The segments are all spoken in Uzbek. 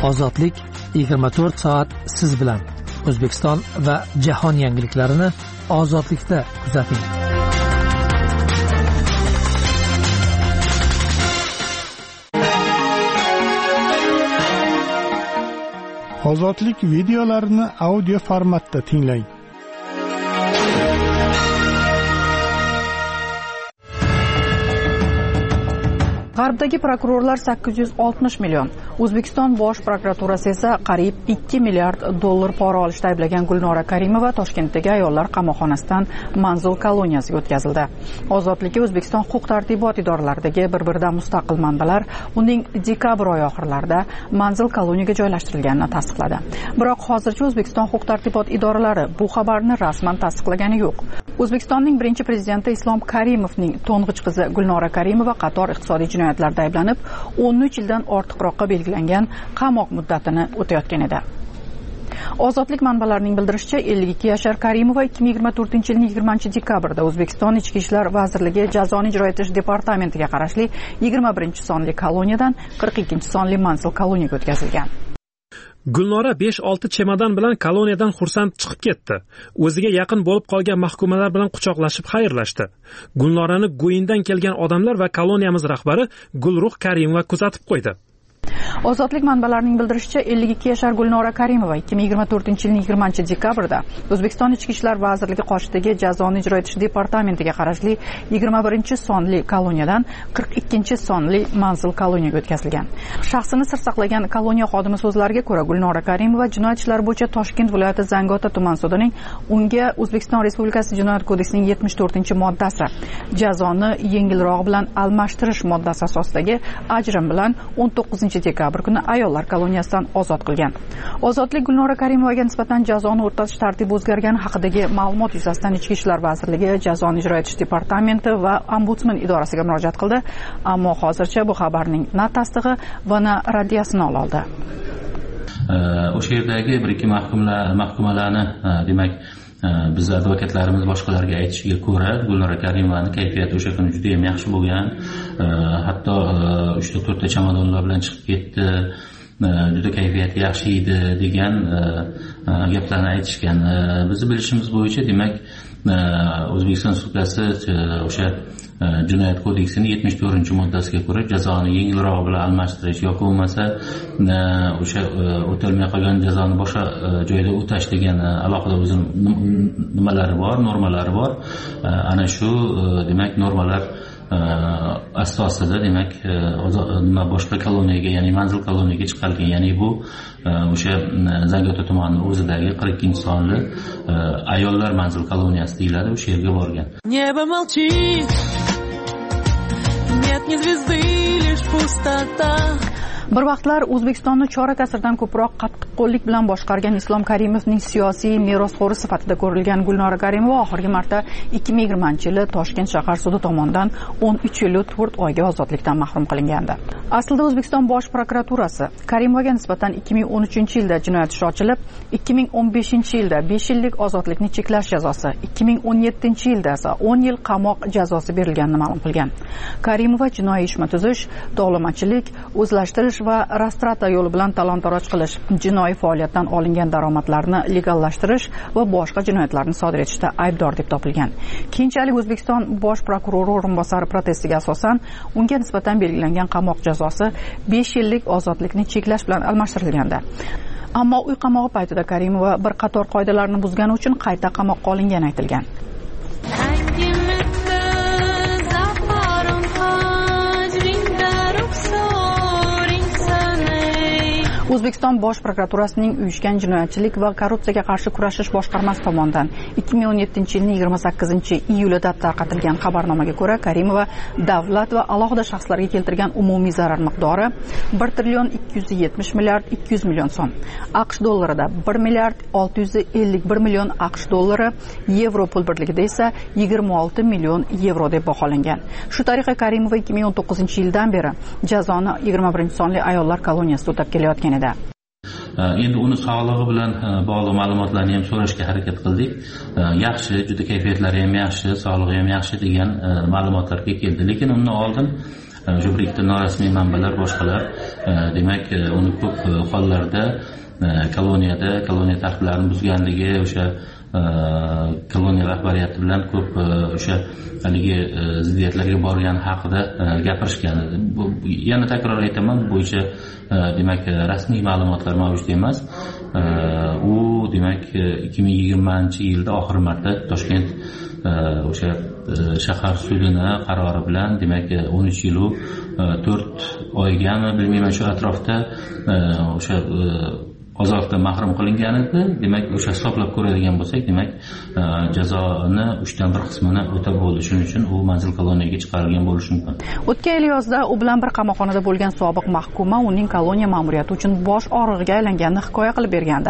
Ozodlik 24 soat siz bilan. O'zbekiston va jahon yangiliklarini Ozodlikda kuzating. Ozodlik videolarini audio formatda tinglang. G'arbdagi prokurorlar 860 million, O'zbekiston bosh prokuraturasi esa qariyb 2 milliard dollar pora olishda ayblagan Gulnora Karimova Toshkentdagi ayollar qamoqxonasidan manzil koloniyasiga o'tkazildi. Ozodlikka O'zbekiston huquq-tartibot idoralaridagi bir-biridan mustaqil manbalar uning dekabr oyi oxirlarida manzil koloniyaga joylashtirilganini tasdiqladi. Biroq hozircha O'zbekiston huquq-tartibot idoralari bu xabarni rasman tasdiqlagani yo'q. O'zbekistonning birinchi prezidenti Islom Karimovning to'ng'ich qizi Gulnora Karimova qator iqtisodiy jinoyatlarda ayblanib 13 yildan ortiqroqqa belgilangan qamoq muddatini o'tayotgan edi. Ozodlik manbalarining bildirishicha 52 yashar Karimova 2024-yilning 20-dekabrda O'zbekiston Ichki ishlar vazirligi jazoni ijro etish departamentiga qarashli 21 sonli koloniyadan 42 sonli manzil koloniyaga o'tkazilgan. Gulnora 5-6 chemadon bilan koloniyadan xursand chiqib ketdi. O'ziga yaqin bo'lib qolgan mahkumalar bilan quchoqlashib xayrlashdi. Gulnorani Go'yindan kelgan odamlar va koloniyamiz rahbari Gulruh Karimova kuzatib qo'ydi. Ozodlik manbalarining bildirishicha 52 yashar Gulnora Karimova 2024-yilning 20-dekabrda O'zbekiston Ichki ishlar vazirligi qoshidagi jazoni ijro etish departamentiga qarashli 21 sonli koloniyadan 42 sonli manzil koloniyaga o'tkazilgan. Shaxsini sir saqlagan koloniya xodimi so'zlariga ko'ra, Gulnora Karimova jinoyat ishlari bo'yicha Toshkent viloyati Zangiota tuman sudining unga O'zbekiston Respublikasi Jinoyat kodeksining 74-moddasi jazoni yengilroq bilan almashtirish moddasi asosidagi ajrim bilan 19-dekabr kuni ayollar koloniyasidan ozod qilgan. Ozodlik Gulnora Karimovaga nisbatan jazoni o'rtatish tartibi o'zgargani haqidagi ma'lumot yuzasidan Ichki ishlar vazirligi jazoni ijro etish departamenti va ombudsman idorasiga murojaat qildi, ammo hozircha bu xabarning na tasdig'i va na raddiyasini ololdi. O'sha yerdagi bir-ikki mahkumalarni demak biz advokatlarimiz boshqalarga aytishiga ko'ra, Gulnora Karimovani kayfiyati o'sha kuni juda ham yaxshi bo'lgan. Hatto 3-4 ta chamadonlar bilan chiqib ketdi. Juda kayfiyati yaxshi edi degan gaplarni aytishgan. Bizni bilishimiz bo'yicha, demak, O'zbekiston Respublikasi o'sha Jinoyat kodeksining 74-moddasiga ko'ra jazoni yengilroq bilan almashtirish yoki bo'lmasa o'sha o'talmay qolgan jazoni boshqa joyda o'tash degan alohida o'zi nimalari bor, normalari bor. Ana shu demak normalar asosida demak boshqa koloniyaga, ya'ni manzil koloniyaga chiqarilgan. Ya'ni bu o'sha Zangiota tumanining o'zidagi 42 sonli ayollar manzil koloniyasi deyiladi, o'sha yerga borgan. Небо молчит, нет ни звезды, лишь пустота. Bir vaqtlar O'zbekistonni chorak asrdan ko'proq qattiqqo'llik bilan boshqargan Islom Karimovning siyosiy merosxo'ri sifatida ko'rilgan Gulnora Karimova oxirgi marta 2020-yili Toshkent shahar sudi tomonidan 13 yil 4 oyga ozodlikdan mahrum qilingandi. Aslida O'zbekiston bosh prokuraturasi Karimovaga nisbatan 2013-yilda jinoyat ishi ochilib, 2015-yilda 5 yillik ozodlikni cheklash jazosi, 2017-yilda esa 10 yil qamoq jazosi berilganini ma'lum qilgan. Karimova jinoiy ishma tuzish, tovlamachilik, o'zlashtirish va rastrata yo'li bilan talon-taroj qilish, jinoiy faoliyatdan olingan daromadlarni legallashtirish va boshqa jinoyatlarni sodir etishda aybdor deb topilgan. Keyinchalik O'zbekiston bosh prokurori o'rinbosari protestiga asosan unga nisbatan belgilangan qamoq jazosi 5 yillik ozodlikni cheklash bilan almashtirilgandi. Ammo uy qamog'i paytida Karimova bir qator qoidalarni buzgani uchun qayta qamoqqa olingani aytilgan. O'zbekiston bosh prokuraturasining uyushgan jinoyatchilik va korrupsiyaga qarshi kurashish boshqarmasi tomonidan 2017-yilning 28-iyulida tarqatilgan xabarnomaga ko'ra, Karimova davlat va alohida shaxslarga keltirgan umumiy zarar miqdori 1 trillion 270 milliard 200 million so'm. AQSh dollarida 1 milliard 651 million AQSh dollari, yevro pul birligida esa 26 million yevro deb baholangan. Shu tariqa Karimova 2019-yildan beri jazoni 21-sonli ayollar koloniyasida o'tab kelayotgan edi. Endi uni sog'lig'i bilan bog'liq ma'lumotlarni ham so'rashga harakat qildik. Yaxshi, juda kayfiyatlari ham yaxshi, sog'lig'i ham yaxshi degan ma'lumotlarga keldi. Lekin undan oldin o'sha bir ikkita norasmiy manbalar boshqalar demak uni ko'p hollarda koloniya tartiblarini buzganligi, o'sha koloniya rahbariyati bilan ko'p o'sha haligi ziddiyatlarga borgani haqida gapirishgan edi. Bu yana takror aytaman, bu bo'yicha demak rasmiy ma'lumotlar mavjud emas. U demak 2020-yilda oxirgi marta Toshkent o'sha shahar sudini qarori bilan demak 13 yil 4 oygami bilmayman shu atrofda o'sha ozodlikdan mahrum qilingan edi. Demak o'sha hisoblab ko'radigan bo'lsak, demak jazoni 3dan 1 qismini o'tab bo'ldi. Shuning uchun u manzil koloniyaga chiqarilgan bo'lishi mumkin. O'tgan yil yozda u bilan bir qamoqxonada bo'lgan sobiq mahkuma uning koloniya ma'muriyati uchun bosh og'rig'iga aylanganini hikoya qilib bergandi.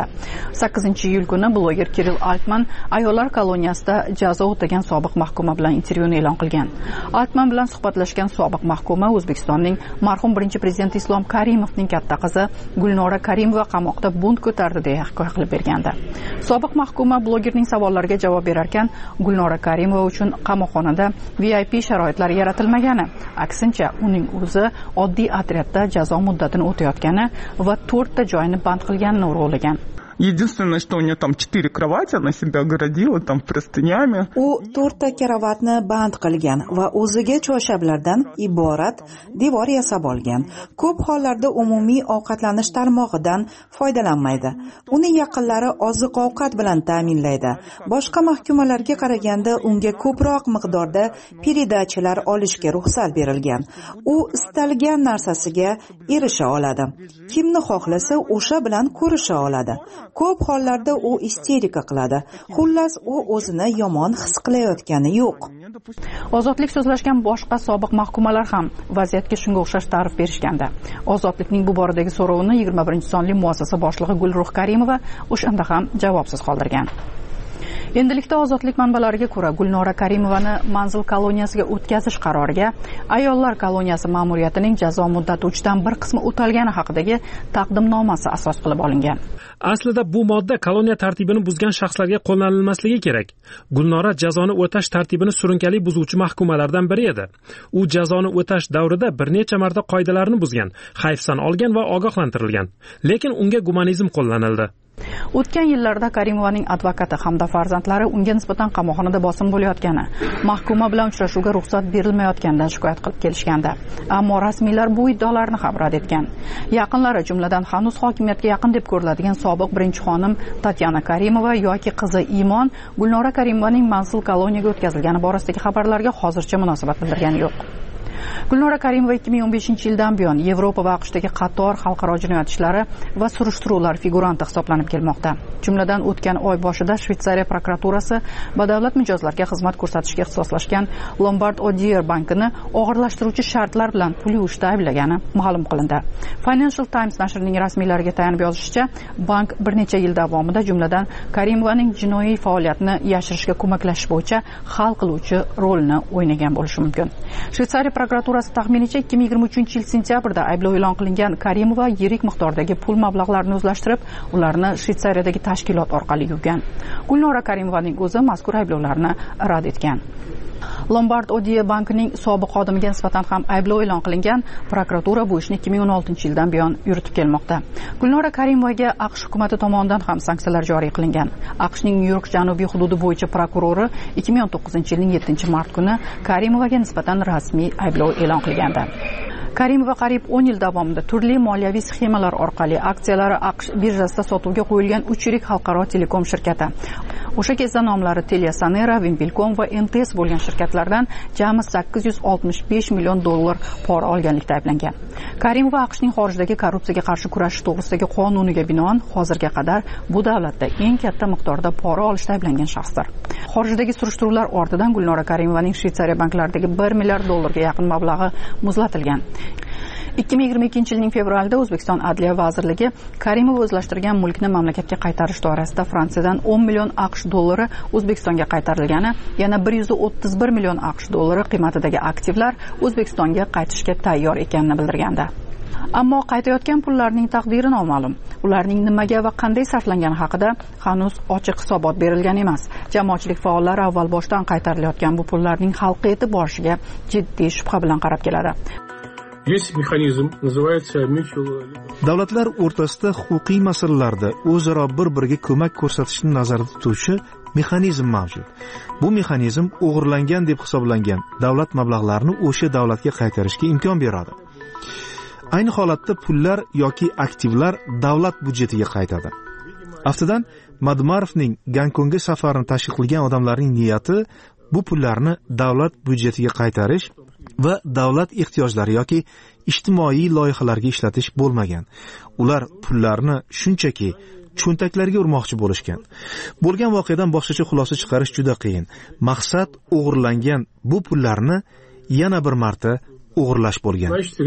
8-iyul kuni bloger Kirill Altman ayollar koloniyasida jazo o'tagan sobiq mahkuma bilan intervyuni e'lon qilgan. Altman bilan suhbatlashgan sobiq mahkuma O'zbekistonning marhum birinchi prezidenti Islom Karimovning katta qizi Gulnora Karimova qamoqda bunt ko'tardi deya hikoya qilib bergandi. Sobiq mahkuma blogerning savollariga javob berar ekan, Gulnora Karimova uchun qamoqxonada VIP sharoitlar yaratilmagani, aksincha uning o'zi oddiy otryadda jazo muddatini o'tayotgani va 4 ta joyni band qilganini urg'ulagan. Единственное, что у нее там 4 кровати, она себя огородила там простынями. U 4 ta karavotni band qilgan va o'ziga choyshablardan iborat devor yasab olgan. Ko'p hollarda umumiy ovqatlanish tarmog'idan foydalanmaydi. Uni yaqinlari oziq-ovqat bilan ta'minlaydi. Boshqa mahkumalarga qaraganda unga ko'proq miqdorda peredachilar olishga ruxsat berilgan. U istalgan narsasiga erisha oladi. Kimni xohlasa o'sha bilan ko'risha oladi. Ko'p hollarda u isterika qiladi. Xullas, u o'zini yomon his qilayotgani yo'q. Ozodlik so'zlashgan boshqa sobiq mahkumalar ham vaziyatga shunga o'xshash ta'rif berishganda. Ozodlikning bu boradagi so'rovini 21-sonli muassasa boshlig'i Gulruh Karimova o'shanda ham javobsiz qoldirgan. Endilikda ozodlik manbalariga ko'ra Gulnora Karimovani manzil koloniyasiga o'tkazish qaroriga ayollar koloniyasi ma'muriyatining jazo muddati 3dan 1 qismi o'talgani haqidagi taqdimnomasi asos qilib olingan. Aslida bu modda koloniya tartibini buzgan shaxslarga qo'llanilmasligi kerak. Gulnora jazoni o'tash tartibini surunkali buzuvchi mahkumalardan biri edi. U jazoni o'tash davrida bir necha marta qoidalarni buzgan, hayfsan olgan va ogohlantirilgan. Lekin unga gumanizm qo'llanildi. O'tgan yillarda Karimovaning advokati hamda farzandlari unga nisbatan qamoqxonada bosim bo'layotgani, mahkuma bilan uchrashuvga ruxsat berilmayotganidan shikoyat qilib kelishgandi. Ammo rasmiylar bu iddaolarni ham rad etgan. Yaqinlari, jumladan hanuz hokimiyatga yaqin deb ko'riladigan sobiq birinchi xonim Tatyana Karimova yoki qizi Imon Gulnora Karimovaning manzil koloniyaga o'tkazilgani borasidagi xabarlarga hozircha munosabat bildirgani yo'q. Gulnora Karimova 2015-yildan buyon Yevropa va AQShdagi qator xalqaro jinoyat ishlari va surishtiruvlar figuranti hisoblanib kelmoqda. Jumladan o'tgan oy boshida Shveysariya prokuraturasi badavlat mijozlarga xizmat ko'rsatishga ixtisoslashgan Lombard Odier bankini og'irlashtiruvchi shartlar bilan pul yuvishda ayblagani ma'lum qilindi. Financial Times nashrining rasmiylariga tayanib yozishicha, bank bir necha yil davomida jumladan Karimovaning jinoiy faoliyatini yashirishga ko'maklashish bo'yicha hal qiluvchi rolni o'ynagan bo'lishi mumkin. Shveysariya prokuraturasi taxminicha 2023-yil sentyabrda ayblov e'lon qilingan Karimova yirik miqdordagi pul mablag'larini o'zlashtirib, ularni Shveysariyadagi tashkilot orqali yuvgan. Gulnora Karimovaning o'zi mazkur ayblovlarni rad etgan. Lombard Odier bankining sobiq xodimiga nisbatan ham ayblov e'lon qilingan. Prokuratura bu ishni 2016-yildan buyon yuritib kelmoqda. Gulnora Karimovaga AQSh hukumati tomonidan ham sanksiyalar joriy qilingan. AQShning Nyu-York janubiy hududi bo'yicha prokurori 2019-yilning 7-mart kuni Karimovaga nisbatan rasmiy ayblov e'lon qilgandi. Karimova qariyb 10 yil davomida turli moliyaviy sxemalar orqali aksiyalari AQSh birjasida sotuvga qo'yilgan 3 yirik xalqaro telekom shirkati. O'sha kezda nomlari Teliasanera, Vinbilcom va MTS bo'lgan shirkatlardan jami 865 million dollar pora olganlikda ayblangan. Karimova AQShning xorijdagi korrupsiyaga qarshi kurashish to'g'risidagi qonuniga binoan hozirga qadar bu davlatda eng katta miqdorda pora olishda ayblangan shaxsdir. Xorijdagi surishtiruvlar ortidan Gulnora Karimovaning Shveysariya banklaridagi 1 milliard dollarga yaqin mablag'i muzlatilgan. 2022-yilning fevralida O'zbekiston Adliya vazirligi Karimova o'zlashtirgan mulkni mamlakatga qaytarish doirasida Fransiyadan 10 million AQSh dollari O'zbekistonga qaytarilgani, yana 131 million AQSh dollari qiymatidagi aktivlar O'zbekistonga qaytishga tayyor ekanini bildirgandi. Ammo qaytayotgan pullarning taqdiri noma'lum. Ularning nimaga va qanday sarflangani haqida hanuz ochiq hisobot berilgan emas. Jamoatchilik faollari avval boshdan qaytarilayotgan bu pullarning xalqqa yetib borishiga jiddiy shubha bilan qarab keladi. Есть mexanizm, называется mutual. Davlatlar o'rtasida huquqiy masalalarda o'zaro bir-biriga ko'mak ko'rsatishni nazarda tutuvchi mexanizm mavjud. Bu mexanizm o'g'irlangan deb hisoblangan davlat mablag'larini o'sha davlatga qaytarishga imkon beradi. Ayni holatda pullar yoki aktivlar davlat budjetiga qaytadi. Aftidan Madumarovning Gonkongga safarini tashkil qilgan odamlarning niyati bu pullarni davlat budjetiga qaytarish va davlat ehtiyojlari yoki ijtimoiy loyihalarga ishlatish bo'lmagan. Ular pullarni shunchaki cho'ntaklarga urmoqchi bo'lishgan. Bo'lgan voqeadan boshqacha xulosa chiqarish juda qiyin. Maqsad o'g'irlangan bu pullarni yana bir marta o'g'irlash bo'lgan.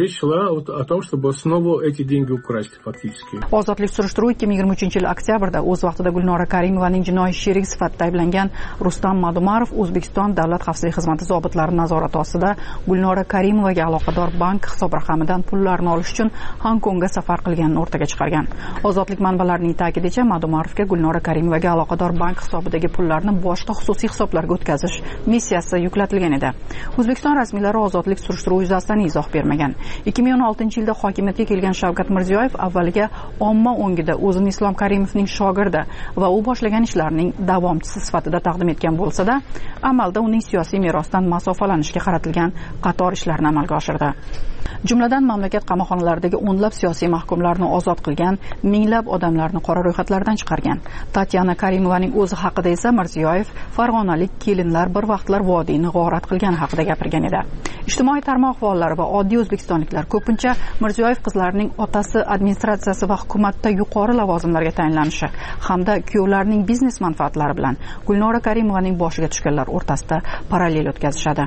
Ozodlik surishtiruvi 2023-yil oktyabrda o'z vaqtida Gulnora Karimovaning jinoiy sherigi sifatida ayblangan Rustam Madumarov O'zbekiston Davlat xavfsizlik xizmati zobitlari nazorati ostida Gulnora Karimovaga aloqador bank hisob raqamidan pullarni olish uchun Hongkongga safar qilganini o'rtaga chiqargan. Ozodlik manbalarining ta'kidicha, Madumarovga Gulnora Karimovaga aloqador bank hisobidagi pullarni boshqa xususiy hisoblarga o'tkazish missiyasi yuklatilgan edi. O'zbekiston rasmiylari ozodlik surishtiruvi yuzasidan izoh bermagan. 2016-yilda hokimiyatga kelgan Shavkat Mirziyoyev avvaliga omma o'ngida o'zini Islom Karimovning shogirdi va u boshlagan ishlarining davomchisi sifatida taqdim etgan bo'lsa-da, amalda uning siyosiy merosdan masofalanishga qaratilgan qator ishlarni amalga oshirdi. Jumladan mamlakat qamoqxonalaridagi o'nlab siyosiy mahkumlarni ozod qilgan, minglab odamlarni qora ro'yxatlardan chiqargan. Tatyana Karimovaning o'zi haqida esa Mirziyoyev farg'onalik kelinlar bir vaqtlar vodiyni g'orat qilgani haqida gapirgan edi. Ijtimoiy tarmoq faollari va oddiy o'zbekistonliklar ko'pincha Mirziyoyev qizlarining otasi administratsiyasi va hukumatda yuqori lavozimlarga tayinlanishi hamda kuyovlarining biznes manfaatlari bilan Gulnora Karimovaning boshiga tushganlar o'rtasida parallel o'tkazishadi.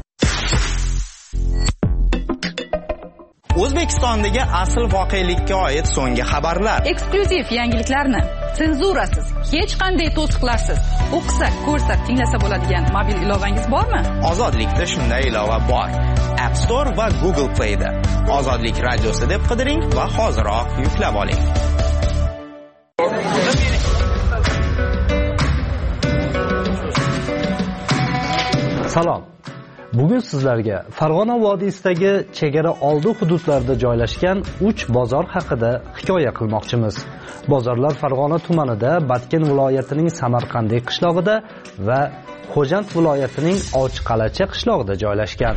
O'zbekistondagi asl voqelikka oid so'nggi xabarlar. Eksklyuziv yangiliklarni senzurasiz, hech qanday to'siqlarsiz o'qisa, ko'rsa, tinglasa bo'ladigan mobil ilovangiz bormi? Ozodlikda shunday ilova bor. App Store va Google Play'da. Ozodlik radiosi deb qidiring va hoziroq yuklab oling. Salom. Bugun sizlarga Farg'ona vodiysidagi chegara oldi hududlarda joylashgan 3 bozor haqida hikoya qilmoqchimiz. Bozorlar Farg'ona tumanida, Batken viloyatining Samarqandiy qishlog'ida va Xo'jand viloyatining Ovchiqalacha qishlog'ida joylashgan.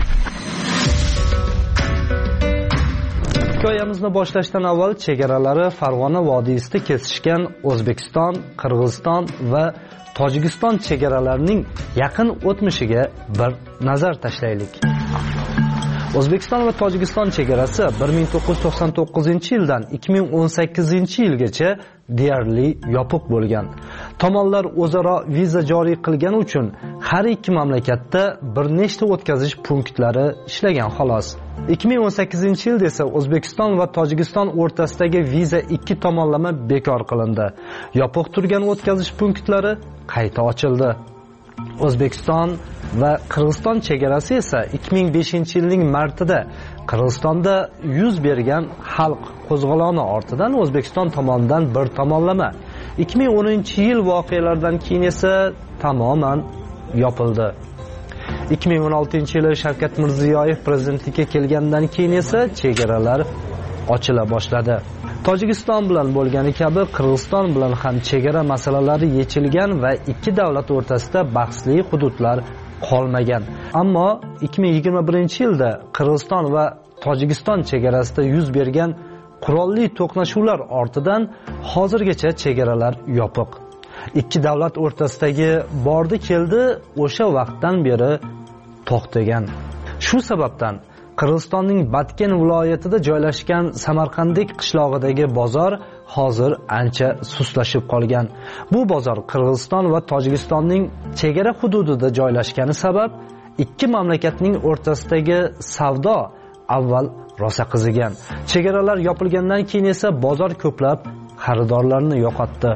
Hikoyamizni boshlashdan avval chegaralari Farg'ona vodiysida kesishgan O'zbekiston, Qirg'iziston va Tojikiston chegaralarining yaqin o'tmishiga bir nazar tashlaylik. O'zbekiston va Tojikiston chegarasi 1999-yildan 2018-yilgacha deyarli yopiq bo'lgan. Tomonlar o'zaro viza joriy qilgani uchun har ikki mamlakatda bir nechta o'tkazish punktlari ishlagan xolos. 2018-yilda esa O'zbekiston va Tojikiston o'rtasidagi viza ikki tomonlama bekor qilindi. Yopiq turgan o'tkazish punktlari qayta ochildi. O'zbekiston va Qirg'iziston chegarasi esa 2005-yilning martida Qirg'izistonda yuz bergan xalq qo'zg'oloni ortidan O'zbekiston tomonidan bir tomonlama, 2010-yil voqealaridan keyin esa tamoman yopildi. 2016-yili Shavkat Mirziyoyev prezidentlikka kelgandan keyin esa chegaralar ochila boshladi. Tojikiston bilan bo'lgani kabi Qirg'iziston bilan ham chegara masalalari yechilgan va ikki davlat o'rtasida bahsli hududlar qolmagan. Ammo 2021-yilda Qirg'iziston va Tojikiston chegarasida yuz bergan qurolli to'qnashuvlar ortidan hozirgacha chegaralar yopiq. Ikki davlat o'rtasidagi bordi keldi o'sha vaqtdan beri to'xtagan. Shu sababdan Qirg'izistonning Batken viloyatida joylashgan Samarqandik qishlog'idagi bozor hozir ancha suslashib qolgan. Bu bozor Qirg'iziston va Tojikistonning chegara hududida joylashgani sabab ikki mamlakatning o'rtasidagi savdo avval rosa qizigan. Chegaralar yopilgandan keyin esa bozor ko'plab xaridorlarni yo'qotdi.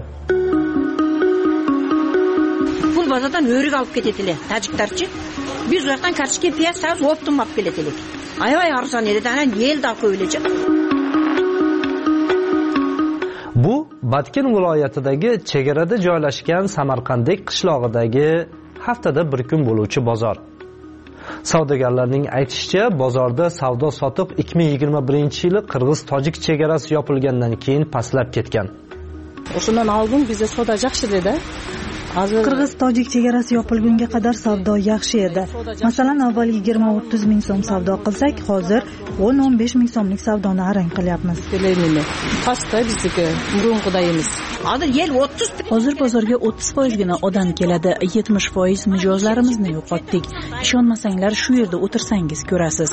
Pul bozordan o'rik olib ketadilar, tajiklarchi. Biz u yoqdan kartoshka, piyoz, sabz optim olib keladilar. Ayvay arzon edi, ana yelda qo'yilajak. Bu Batken viloyatidagi chegarada joylashgan Samarqandik qishlog'idagi haftada bir kun bo'luvchi bozor. Savdogarlarning aytishicha, bozorda savdo sotiq 2021-yili qirg'iz-tojik chegarasi yopilgandan keyin pastlab ketgan. O'shandan oldin bizda savdo yaxshi edi. Qirg'iz-tojik chegarasi yopilgunga qadar savdo yaxshi edi. Masalan, avval 20-30 ming so'm savdo qilsak, hozir 10-15 ming so'mlik savdoni arang qilyapmiz. Pastda bizniki burunqidayimiz. Hozir bozorga 30% gina odam keladi. 70% mijozlarimizni yo'qotdik. Ishonmasanglar shu yerda o'tirsangiz ko'rasiz.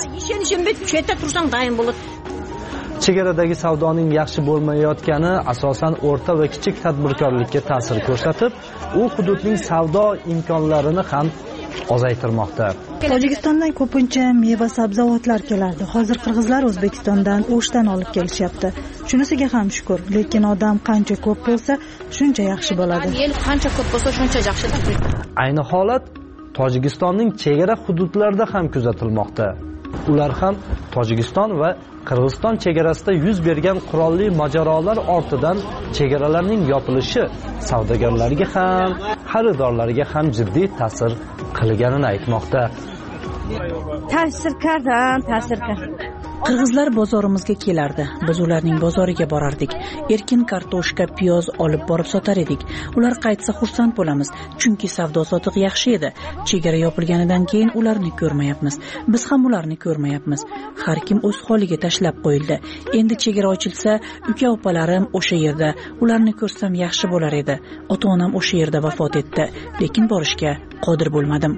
Chegaradagi savdoning yaxshi bo'lmayotgani asosan o'rta va kichik tadbirkorlikka ta'sir ko'rsatib, u hududning savdo imkonlarini ham ozaytirmoqda. Tojikistondan ko'pincha meva sabzavotlar kelardi. Hozir qirg'izlar O'zbekistondan o'shdan olib kelishyapti. Shunisiga ham shukur, lekin odam qancha ko'p bo'lsa, shuncha yaxshi bo'ladi. Qancha ko'p bo'lsa, shuncha yaxshi. Ayni holat Tojikistonning chegara hududlarida ham kuzatilmoqda. Ular ham Tojikiston va Qirg'iziston chegarasida yuz bergan qurolli mojarolar ortidan chegaralarning yopilishi savdogarlarga ham, xaridorlarga ham jiddiy ta'sir qilganini aytmoqda. Ta'sir qildi. Qirg'izlar bozorimizga kelardi. Biz ularning bozoriga borardik. Erkin kartoshka, piyoz olib borib sotar edik. Ular qaytsa xursand bo'lamiz, chunki savdo sotiq yaxshi edi. Chegara yopilganidan keyin ularni ko'rmayapmiz. Biz ham ularni ko'rmayapmiz. Har kim o'z holiga tashlab qo'yildi. Endi chegara ochilsa, uka-opalarim o'sha yerda. Ularni ko'rsam yaxshi bo'lar edi. Ota-onam o'sha yerda vafot etdi, lekin borishga qodir bo'lmadim.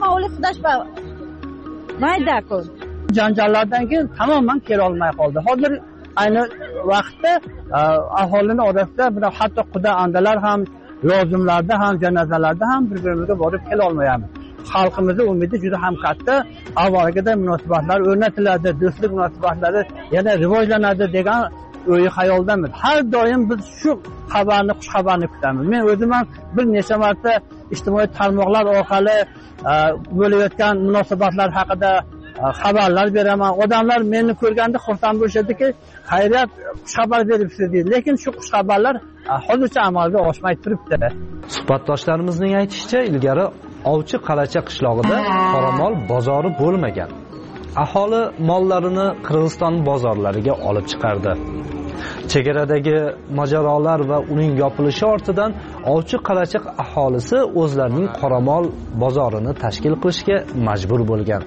Janjallardan keyin tamoman kela olmay qoldi. Hozir ayni vaqtda aholini orasida hatto quda andalar ham, yozimlarda ham, janozalarda ham bir-birimizga borib kela olmayapmiz. Xalqimizning umidi juda ham katta. Avvalgidek munosabatlar o'rnatiladi, do'stlik munosabatlari yana rivojlanadi degan o'yi xayoldamiz. Har doim biz shu xabarni, xush xabarni kutamiz. Men o'zim ham bir necha marta ijtimoiy tarmoqlar orqali bo'layotgan munosabatlar haqida xabarlar beraman. Odamlar meni ko'rganda xursand bo'lishadiki, xayriyat, xush xabar beribsiz deydi. Lekin shu xush xabarlar hozircha amalga oshmay turibdi. Suhbatdoshlarimizning aytishicha, ilgari Ovchi Qalacha qishlog'ida qoramol bozori bo'lmagan. Aholi mollarini Qirg'iziston bozorlariga olib chiqardi. Chegaradagi mojarolar va uning yopilishi ortidan Ovchi Qalachiq aholisi o'zlarining qoramol bozorini tashkil qilishga majbur bo'lgan.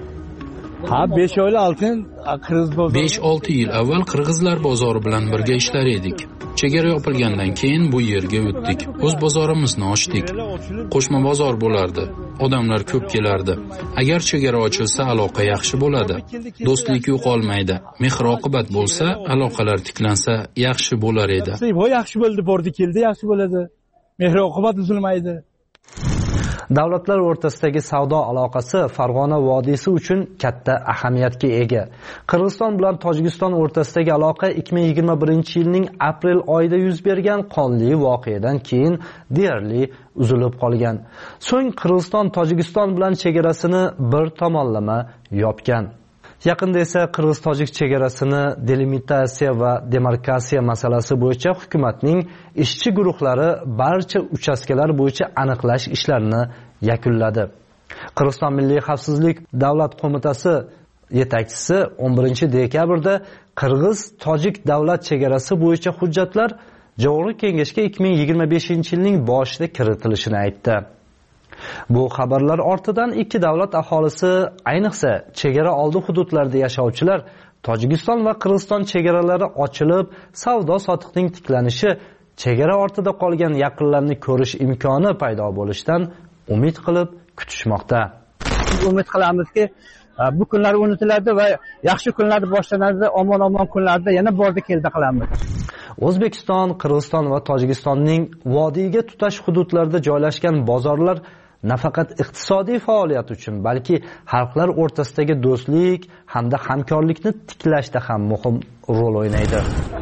5-6 yil avval qirg'izlar bozori bilan birga ishlar edik. Chegara yopilgandan keyin bu yerga o'tdik. O'z bozorimizni ochdik. Qo'shma bozor bo'lardi. Odamlar ko'p kelardi. Agar chegara ochilsa, aloqa yaxshi bo'ladi. Do'stlik yo'qolmaydi. Mehr-oqibat bo'lsa, aloqalar tiklansa yaxshi bo'lar edi. Yaxshi bo'ldi, bordi, keldi, yaxshi bo'ladi. Mehr-oqibat uzilmaydi. Davlatlar o'rtasidagi savdo aloqasi Farg'ona vodiysi uchun katta ahamiyatga ega. Qirg'iziston bilan Tojikiston o'rtasidagi aloqa 2021-yilning aprel oyida yuz bergan qonli voqeadan keyin deyarli uzilib qolgan. So'ng Qirg'iziston Tojikiston bilan chegarasini bir tomonlama yopgan. Yaqinda esa Qirg'iz-Tojik chegarasini delimitatsiya va demarkatsiya masalasi bo'yicha hukumatning ishchi guruhlari barcha uchastkalar bo'yicha aniqlash ishlarini yakunladi. Qirg'iziston Milliy xavfsizlik davlat qo'mitasi yetakchisi 11-dekabrda Qirg'iz-Tojik davlat chegarasi bo'yicha hujjatlar Joriy kengashga 2025-yilning boshida kiritilishini aytdi. Bu xabarlar ortidan ikki davlat aholisi, ayniqsa chegara oldi hududlarda yashovchilar Tojikiston va Qirg'iziston chegaralari ochilib, savdo sotiqning tiklanishi, chegara ortida qolgan yaqinlarni ko'rish imkoni paydo bo'lishidan umid qilib kutishmoqda. Umid qilamizki, bu kunlar unutiladi va yaxshi kunlar boshlanadi, omon-omon kunlarda yana bordi keldi qilamiz. O'zbekiston, Qirg'iziston va Tojikistonning vodiyga tutash hududlarida joylashgan bozorlar nafaqat iqtisodiy faoliyat uchun, balki xalqlar o'rtasidagi do'stlik hamda hamkorlikni tiklashda ham muhim rol o'ynaydi.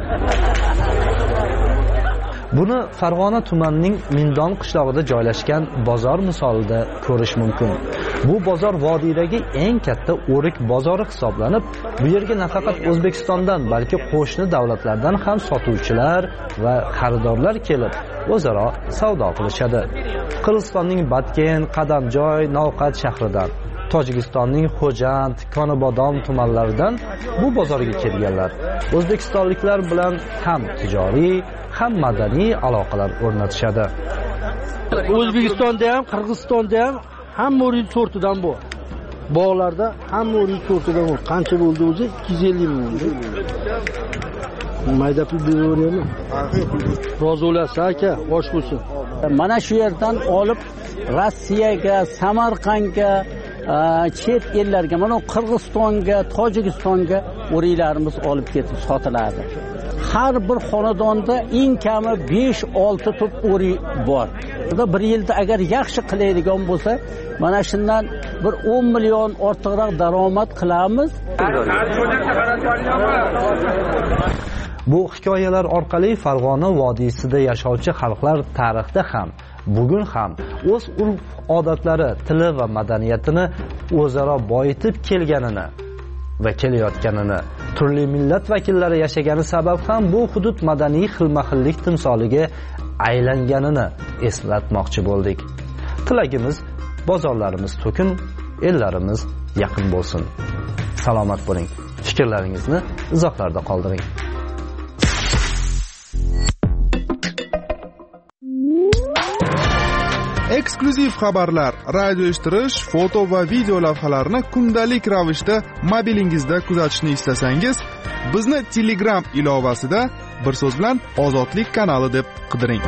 Buni Farg'ona tumanining Mindon qishlog'ida joylashgan bozor misolida ko'rish mumkin. Bu bozor vodiydagi eng katta o'rik bozori hisoblanib, bu yerga nafaqat O'zbekistondan, balki qo'shni davlatlardan ham sotuvchilar va xaridorlar kelib, o'zaro savdo qilishadi. Qirg'izistonning Batken, Qadamjoy, Navqat shahridan, Tojikistonning Xo'jand, Konobodom tumanlaridan bu bozorga kelganlar. O'zbekistonliklar bilan ham tijoriy, ham madaniy aloqalar o'rnatishadi. O'zbekistonda ham, Qirg'izistonda ham hamma sortidan bor. Bog'larda hamma sortidan bor. Qancha bo'ldi o'zi? 250 ming bo'ldi. Mayda pul beraveraymi? Rozi bo'lasiz aka, osh bo'lsin. Mana shu yerdan olib Rossiyaga, Samarqandga, chet ellarga, mana Qirg'izistonga, Tojikistonga o'riklarimiz olib ketib sotiladi. Har bir xonadonda eng kami 5-6 tup o'rik bor. Bir yilda agar yaxshi qilaydigan bo'lsa, mana shundan bir 10 million ortiqroq daromad qilamiz. Bu hikoyalar orqali Farg'ona vodiysida yashovchi xalqlar tarixda ham, bugun ham o'z urf-odatlari, tili va madaniyatini o'zaro boyitib kelganini va kelayotganini, turli millat vakillari yashagani sabab ham bu hudud madaniy xilma-xillik timsoliga aylanganini eslatmoqchi bo'ldik. Tilagimiz bozorlarimiz to'kin, ellarimiz yaqin bo'lsin. Salomat bo'ling. Fikrlaringizni izohlarda qoldiring. Eksklyuziv xabarlar, radio eshittirish, foto va video lavhalarni kundalik ravishda mobilingizda kuzatishni istasangiz, bizni Telegram ilovasida bir so'z bilan Ozodlik kanali deb qidiring.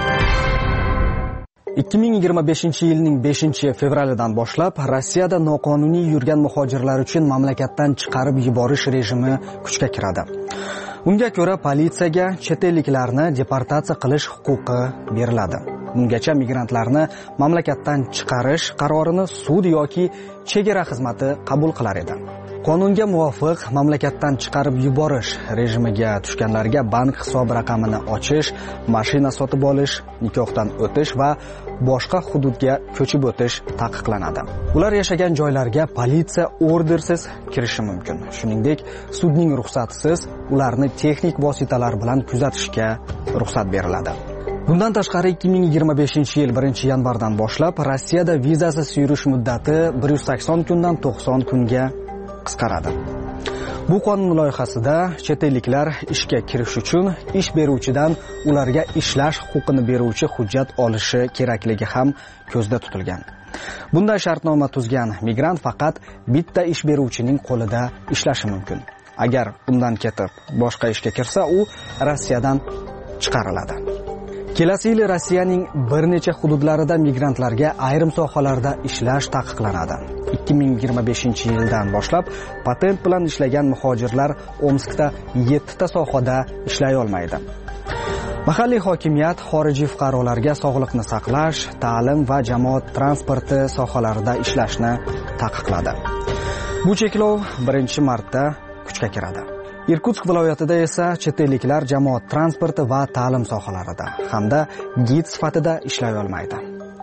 2025-yilning 5-fevralidan boshlab Rossiyada noqonuniy yurgan muhojirlar uchun mamlakatdan chiqarib yuborish rejimi kuchga kiradi. Unga ko'ra politsiyaga chet elliklarni deportatsiya qilish huquqi beriladi. Bungacha migrantlarni mamlakatdan chiqarish qarorini sud yoki chegara xizmati qabul qilar edi. Qonunga muvofiq mamlakatdan chiqarib yuborish rejimiga tushganlarga bank hisob raqamini ochish, mashina sotib olish, nikohdan o'tish va boshqa hududga ko'chib o'tish taqiqlanadi. Ular yashagan joylarga politsiya ordersiz kirishi mumkin. Shuningdek, sudning ruxsatisiz ularni texnik vositalar bilan kuzatishga ruxsat beriladi. Bundan tashqari 2025-yil 1-yanvardan boshlab Rossiyada vizasiz yurish muddati 180 kundan 90 kunga qisqaradi. Bu qonun loyihasida chet elliklar ishga kirish uchun ish beruvchidan ularga ishlash huquqini beruvchi hujjat olishi kerakligi ham ko'zda tutilgan. Bunday shartnoma tuzgan migrant faqat bitta ish beruvchining qo'lida ishlashi mumkin. Agar undan ketib boshqa ishga kirsa, u Rossiyadan chiqariladi. Kelasi yil Rossiyaning bir necha hududlarida migrantlarga ayrim sohalarda ishlash taqiqlanadi. 2025-yildan boshlab patent bilan ishlagan muhojirlar Omskda 7 ta sohada ishlay olmaydi. Mahalliy hokimiyat xorijiy fuqarolarga sog'liqni saqlash, ta'lim va jamoat transporti sohalarida ishlashni taqiqladi. Bu cheklov 1-martda kuchga kiradi. Irkutsk viloyatida esa chet elliklar jamoat transporti va ta'lim sohalarida hamda gid sifatida ishlay olmaydi.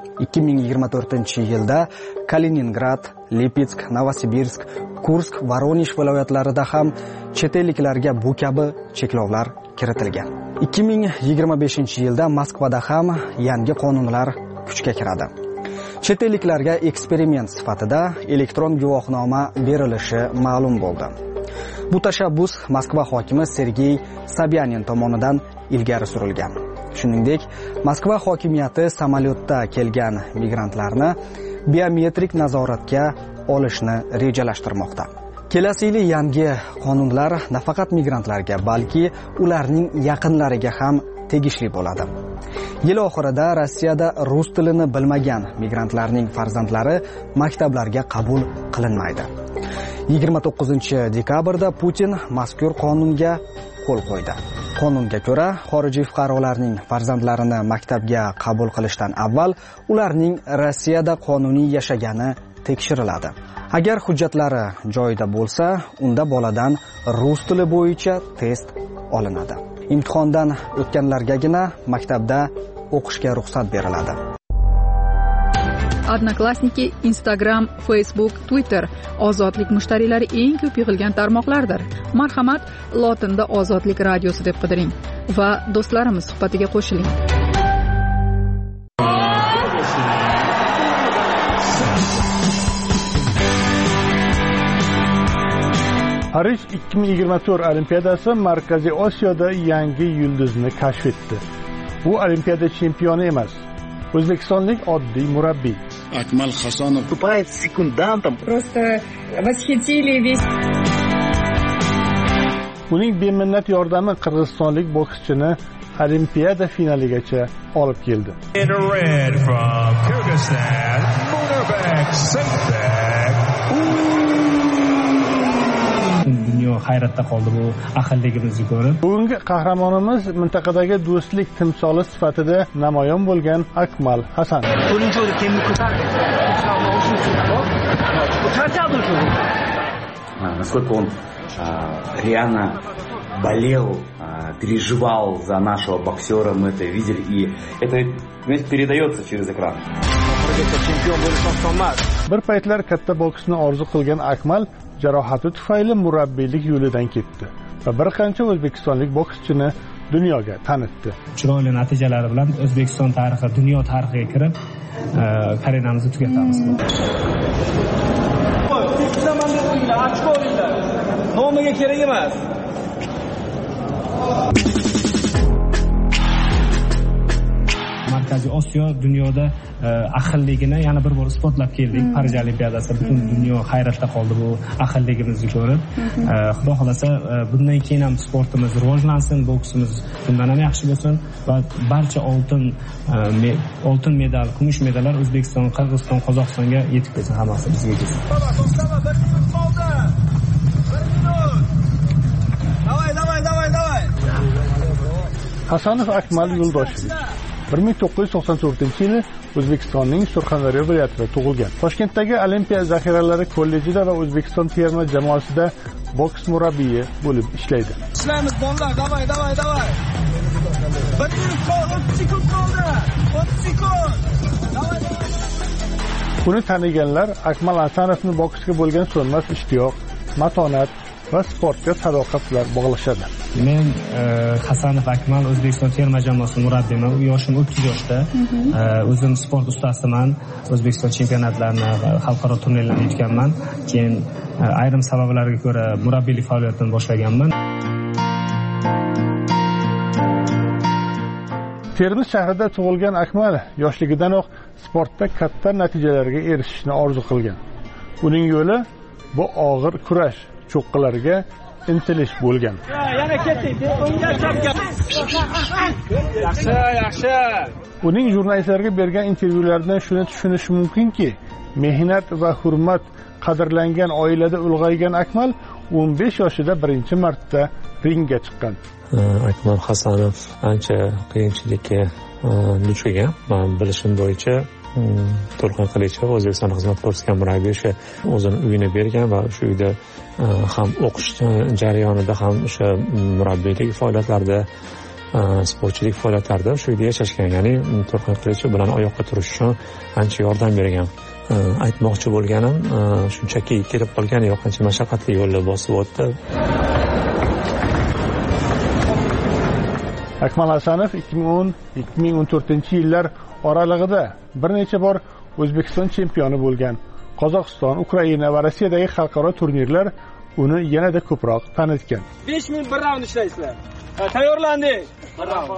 2024-yilda Kaliningrad, Lipetsk, Novosibirsk, Kursk, Voronezh viloyatlarida ham chet elliklarga bu kabi cheklovlar kiritilgan. 2025-yilda Moskvada ham yangi qonunlar kuchga kiradi. Chet elliklarga eksperiment sifatida elektron guvohnoma berilishi ma'lum bo'ldi. Bu tashabbus Moskva hokimi Sergey Sobyanin tomonidan ilgari surilgan. Shuningdek, Moskva hokimiyati samolyotda kelgan migrantlarni biometrik nazoratga olishni rejalashtirmoqda. Kelasi yil yangi qonunlar nafaqat migrantlarga, balki ularning yaqinlariga ham tegishli bo'ladi. Yil oxirida Rossiyada rus tilini bilmagan migrantlarning farzandlari maktablarga qabul qilinmaydi. 29-dekabrda Putin mazkur qonunga qo'l qo'ydi. Qonunga ko'ra, xorijiy fuqarolarning farzandlarini maktabga qabul qilishdan avval ularning Rossiyada qonuniy yashagani tekshiriladi. Agar hujjatlari joyida bo'lsa, unda boladan rus tili bo'yicha test olinadi. Imtihondan o'tganlargagina maktabda o'qishga ruxsat beriladi. Odnoklassniki, Instagram, Facebook, Twitter ozodlik mushtariylari eng ko'p yig'ilgan tarmoqlardir. Marhamat, lotinda Ozodlik radiosi deb qidiring va do'stlarimiz suhbatiga qo'shiling. Parij 2024 Olimpiadasi Markaziy Osiyoda yangi yulduzni kashf etdi. Bu Olimpiada chempioni emas, o'zbekistonlik oddiy murabbiy. Akmal Hasanov выступает секундантом. Просто восхитили весь. Uning beminnat yordami qirg'izistonlik bokschini Olimpiada finaligacha olib keldi. In red from Kyrgyzstan, Munarbek Saitbek. Dunyo hayratda qoldi bu ahilligimizni ko'rib. Bugungi qahramonimiz mintaqadagi do'stlik timsoli sifatida namoyon bo'lgan Akmal Hasan. Насколько он реально болел, переживал за нашего боксера, мы это видели, и это передается через экран. Bir paytlar katta boksni orzu qilgan Akmal jarohati tufayli murabbiylik yo'lidan ketdi va bir qancha o'zbekistonlik bokschini dunyoga tanitdi. Chiroyli natijalari bilan O'zbekiston tarixi, dunyo tarixiga kirib, karyeramizni tugatamiz. Nomiga kerak emas. Markaziy Osiyo dunyoda ahilligini yana bir bor isbotlab keldik. Parij Olimpiadasi butun dunyo hayratda qoldi bu ahilligimizni ko'rib. Xudo xolasa bundan keyin ham sportimiz rivojlansin, boksimiz bundan ham yaxshi bo'lsin va barcha oltin medal, kumush medallar O'zbekiston, Qirg'iziston, Qozog'istonga yetib kelsin, hammasi bizga kelsin. Hasanov Akmal Yo'ldoshev 1994-yili O'zbekistonning Surxondaryo viloyatida tug'ilgan. Toshkentdagi Olimpiya zaxiralari kollejida va O'zbekiston terma jamoasida boks murabbiyi bo'lib ishlaydi. Ishlaymiz bolalar, davay. 1 minut qoldi, 30 sekund qoldi. 30 sekund. Davay. Uni taniganlar Akmal Hasanovni boksga bo'lgan so'nmas ishtiyoq, matonat va sportga sadoqat bilan bog'lashadi. Men Hasanov Akmal O'zbekiston terma jamoasi murabbiyiman. U yoshim 30 yoshda. O'zim sport ustasiman. O'zbekiston chempionatlarini, xalqaro turnirlarni yutganman. Keyin ayrim sabablarga ko'ra murabbiylik faoliyatini boshlaganman. Termiz shahrida tug'ilgan Akmal yoshligidanoq sportda katta natijalarga erishishni orzu qilgan. Uning yo'li bu og'ir kurash, cho'qqilarga intilish bo'lgan. Yana ketdik. Yaxshi. Uning jurnalistlarga bergan intervyularidan shuni tushunish mumkinki, mehnat va hurmat qadrlangan oilada ulg'aygan Akmal 15 yoshida birinchi marta ringga chiqqan. Akmal Hasanov ancha qiyinchilikka duch kelgan. Men bilishim bo'yicha To'lqin Qilichev O'zbekiston xizmat ko'rsatgan murabbiy o'sha o'zini uyini bergan va shu uyda ham o'qish jarayonida ham o'sha murabbiylik faoliyatlarida, sportchilik faoliyatlarida shu uyda yashashgan. Ya'ni To'lqin Qilichev bilan oyoqqa turish uchun ancha yordam bergan. Aytmoqchi bo'lganim shunchaki kelib qolgan yo'q, qancha mashaqqatli yo'lni bosib o'tdi. Akmal Hasanov 2010-2014-yillar oralig'ida bir necha bor O'zbekiston chempioni bo'lgan. Qozog'iston, Ukraina va Rossiyadagi xalqaro turnirlar uni yanada ko'proq tanitgan. 5 minut bir raund ishlaysizlar. Tayyorlandik. Bir raund.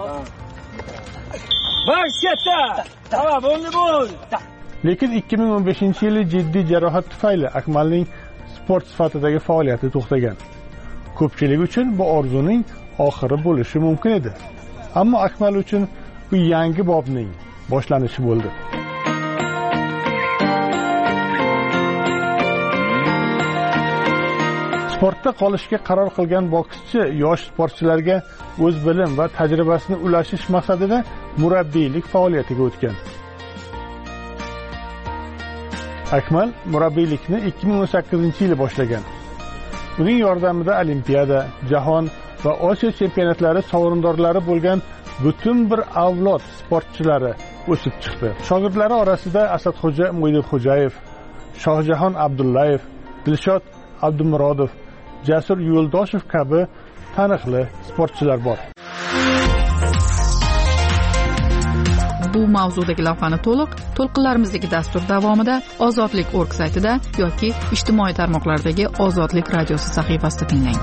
Boks ketdi. Tamam, bo'ldi. Lekin 2015-yili jiddiy jarohat tufayli Akmalning sport sifatidagi faoliyati to'xtagan. Ko'pchilik uchun bu orzuning oxiri bo'lishi mumkin edi. Ammo Akmal uchun bu yangi bobning boshlanishi bo'ldi. Sportda qolishga qaror qilgan bokschi yosh sportchilarga o'z bilim va tajribasini ulashish maqsadida murabbiylik faoliyatiga o'tgan. Akmal murabbiylikni 2018-yili boshlagan. Uning yordamida Olimpiada, Jahon va Osiyo chempionatlari sovrindorlari bo'lgan butun bir avlod sportchilari o'sib chiqdi. Shogirdlari orasida Asadxo'ja Mo'ydinxo'jayev, Shohjahon Abdullayev, Dilshod Abdumurodov, Jasur Yo'ldoshev kabi taniqli sportchilar bor. Bu mavzudagi lavhani to'lqinlarimizdagi dastur davomida ozodlik.org saytida yoki ijtimoiy tarmoqlardagi Ozodlik radiosi sahifasida tinglang.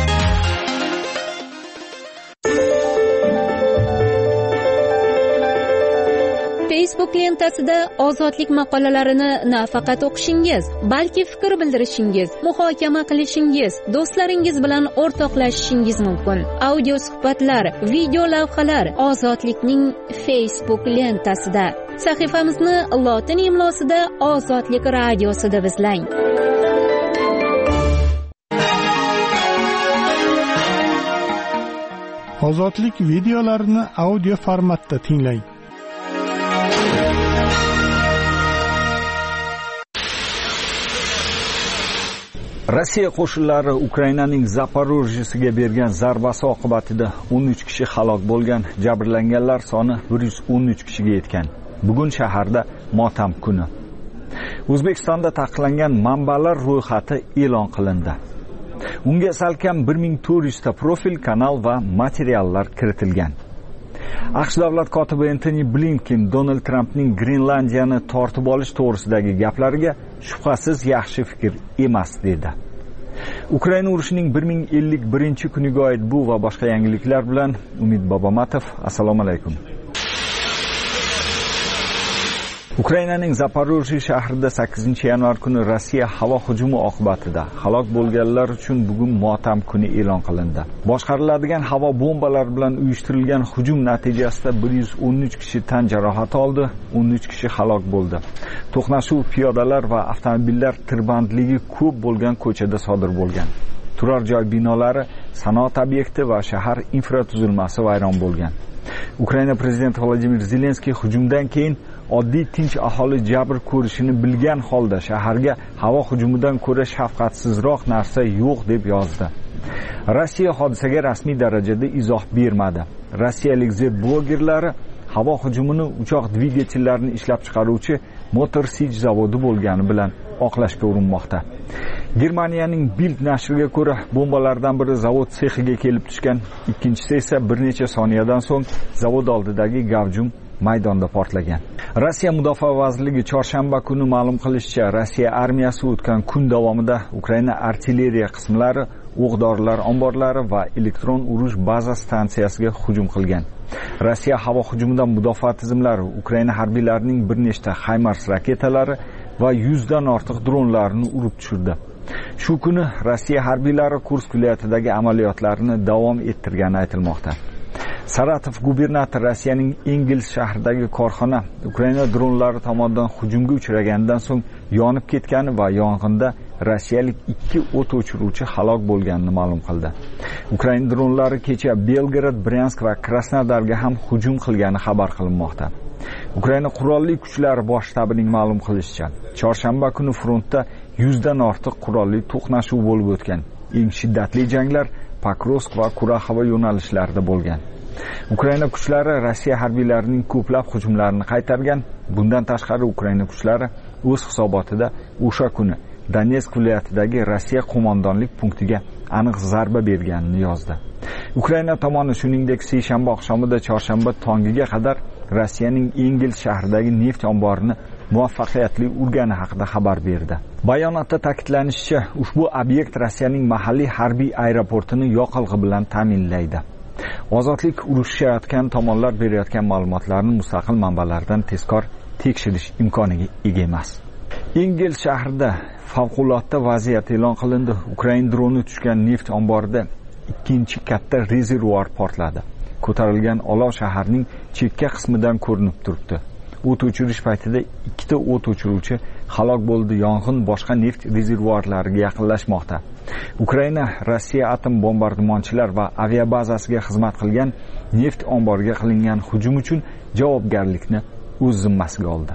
Facebook lentasida ozodlik maqolalarini nafaqat o'qishingiz, balki fikr bildirishingiz, muhokama qilishingiz, do'stlaringiz bilan o'rtoqlashishingiz mumkin. Audio suhbatlar, video lavhalar ozodlikning Facebook lentasida. Sahifamizni lotin imlosida Ozodlik radiosi deb izlang. Ozodlik videolarini audio formatda tinglang. Rossiya qo'shinlari Ukrainaning Zaporojyesiga bergan zarbasi oqibatida 13 kishi halok bo'lgan, jabrlanganlar soni 113 kishiga yetgan. Bugun shaharda motam kuni. O'zbekistonda taqiqlangan manbalar ro'yxati e'lon qilindi. Unga salkam 1400 ta profil, kanal va materiallar kiritilgan. AQSh davlat kotibi Antony Blinken Donald Trampning Grenlandiyani tortib olish to'g'risidagi gaplariga shubhasiz yaxshi fikr emas dedi. Ukraina urushining 1051-kuniga oid bu va boshqa yangiliklar bilan Umid Bobomatov. Assalomu alaykum. Ukrainaning Zaporojye shahrida 8-yanvar kuni Rossiya havo hujumi oqibatida halok bo'lganlar uchun bugun motam kuni e'lon qilindi. Boshqariladigan havo bombalari bilan uyushtirilgan hujum natijasida 113 kishi tan jarohati oldi, 13 kishi halok bo'ldi. To'qnashuv piyodalar va avtomobillar tirbandligi ko'p bo'lgan ko'chada sodir bo'lgan. Turar joy binolari, sanoat obyekti va shahar infratuzilmasi vayron bo'lgan. Ukraina prezidenti Vladimir Zelenskiy hujumdan keyin oddiy tinch aholi jabr ko'rishini bilgan holda shaharga havo hujumidan ko'ra shafqatsizroq narsa yo'q deb yozdi. Rossiya hodisaga rasmiy darajada izoh bermadi. Rossiyalik Z-blogerlari havo hujumini uchoq dvigatellarini ishlab chiqaruvchi Motor Sich zavodi bo'lgani bilan oqlashga urinmoqda. Germaniyaning Bild nashriga ko'ra, bombalardan biri zavod sexiga kelib tushgan, ikkinchisi esa bir necha soniyadan so'ng zavod oldidagi gavjum maydonda portlagan. Rossiya Mudofaa vazirligi chorshanba kuni ma'lum qilishicha, Rossiya armiyasi o'tgan kun davomida Ukraina artilleriya qismlari, o'q-dorilar omborlari va elektron urush baza stansiyasiga hujum qilgan. Rossiya havo hujumidan mudofaa tizimlari Ukraina harbiylarining bir nechta HIMARS raketalari va 100 dan ortiq dronlarini urib tushirdi. Shu kuni Rossiya harbiylari Kursk viloyatidagi amaliyotlarini davom ettirgani aytilmoqda. Saratov gubernator Rossiyaning Engels shahridagi korxona Ukraina dronlari tomonidan hujumga uchragandan so'ng yonib ketgani va yong'inda rossiyalik 2 o't o'chiruvchi halok bo'lganini ma'lum qildi. Ukraina dronlari kecha Belgrad, Bryansk va Krasnodarga ham hujum qilgani xabar qilinmoqda. Ukraina qurolli kuchlari bosh shtabining ma'lum qilishicha, chorshanba kuni frontda 100 dan ortiq qurolli to'qnashuv bo'lib o'tgan. Eng shiddatli janglar Pokrovsk va Kuraxova yo'nalishlarida bo'lgan. Ukraina kuchlari Rossiya harbiylarining ko'plab hujumlarini qaytargan. Bundan tashqari Ukraina kuchlari o'z hisobotida o'sha kuni Donetsk viloyatidagi Rossiya qo'mondonlik punktiga aniq zarba berganini yozdi. Ukraina tomoni shuningdek seshanba oqshomida chorshanba tongiga qadar Rossiyaning Engels shahridagi neft omborini muvaffaqiyatli urgani haqida xabar berdi. Bayonotda ta'kidlanishicha, ushbu obyekt Rossiyaning mahalliy harbiy aeroportini yoqilg'i bilan ta'minlaydi. Ozodlik urushayotgan tomonlar berayotgan ma'lumotlarni mustaqil manbalardan tezkor tekshirish imkoniga ega emas. Engels shahrida favqulodda vaziyat e'lon qilindi. Ukraina droni tushgan neft omborida ikkinchi katta rezervuar portladi. Ko'tarilgan olov shaharning chekka qismidan ko'rinib turibdi. O't o'chirish paytida 2 ta o't o'chiruvchi halok bo'ldi. Yong'in boshqa neft rezervuarlariga yaqinlashmoqda. Ukraina Rossiya atom bombardimonchilar va aviabazasiga xizmat qilgan neft omboriga qilingan hujum uchun javobgarlikni o'z zimmasiga oldi.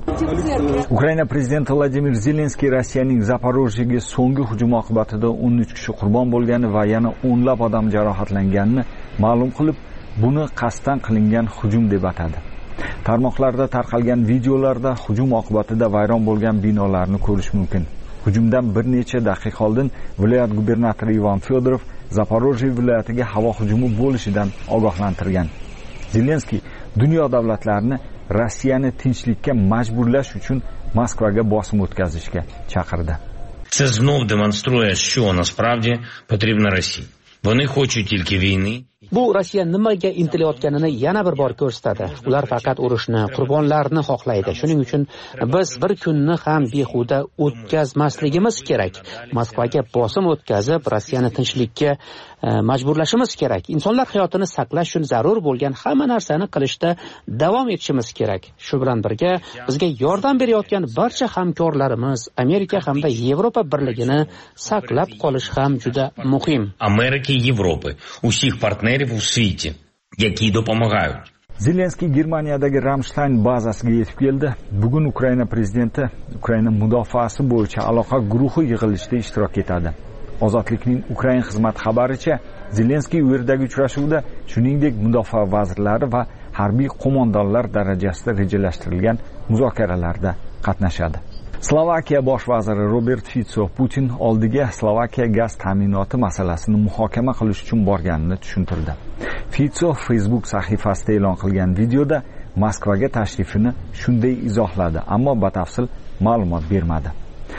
Ukraina prezidenti Vladimir Zelenskiy Rossiyaning Zaporojyega so'nggi hujum oqibatida 13 kishi qurbon bo'lgani va yana o'nlab odam jarohatlanganini ma'lum qilib, buni qasddan qilingan hujum deb atadi. Tarmoqlarda tarqalgan videolarda hujum oqibatida vayron bo'lgan binolarni ko'rish mumkin. Hujumdan bir necha daqiqa oldin viloyat gubernatori Ivan Fedorov Zaporojye viloyatiga havo hujumi bo'lishidan ogohlantirgan. Zelenskiy dunyo davlatlarini Rossiyani tinchlikka majburlash uchun Moskvaga bosim o'tkazishga chaqirdi. Це знов демонструє, що насправді потрібно Росії. Вони хочуть тільки війни. Bu Rossiya nimaga intilayotganini yana bir bor ko'rsatadi. Ular faqat urushni, qurbonlarni xohlaydi. Shuning uchun biz bir kunni ham behuda o'tkazmasligimiz kerak. Moskvaga bosim o'tkazib, Rossiyani tinchlikka majburlashimiz kerak. Insonlar hayotini saqlash uchun zarur bo'lgan hamma narsani qilishda davom etishimiz kerak. Shu bilan birga bizga yordam berayotgan barcha hamkorlarimiz, Amerika hamda Yevropa birligini saqlab qolish ham juda muhim. Amerika, Yevropa, usих партнерів у світі, які допомагають. Zelenskiy Germaniyadagi Ramstein bazasiga yetib keldi. Bugun Ukraina prezidenti Ukraina mudofaasi bo'yicha aloqa guruhi yig'ilishida ishtirok etadi. Ozodlikning Ukraina xizmati xabaricha, Zelenskiy u yerdagi uchrashuvda shuningdek mudofaa vazirlari va harbiy qo'mondonlar darajasida rejalashtirilgan muzokaralarda qatnashadi. Slovakiya bosh vaziri Robert Fico Putin oldiga Slovakiya gaz ta'minoti masalasini muhokama qilish uchun borganini tushuntirdi. Fico Facebook sahifasida e'lon qilgan videoda Moskvaga tashrifini shunday izohladi, ammo batafsil ma'lumot bermadi.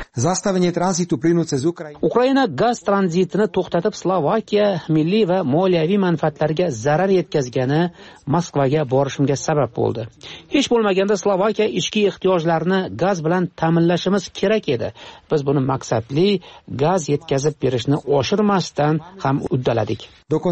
Ukraina gaz tranzitini to'xtatib, Slovakiya milliy va moliyaviy manfaatlariga zarar yetkazgani Moskvaga borishimga sabab bo'ldi. Hech bo'lmaganda Slovakiya ichki ehtiyojlarini gaz bilan ta'minlashimiz kerak edi. Biz buni maqsadli gaz yetkazib berishni oshirmasdan ham uddaladik.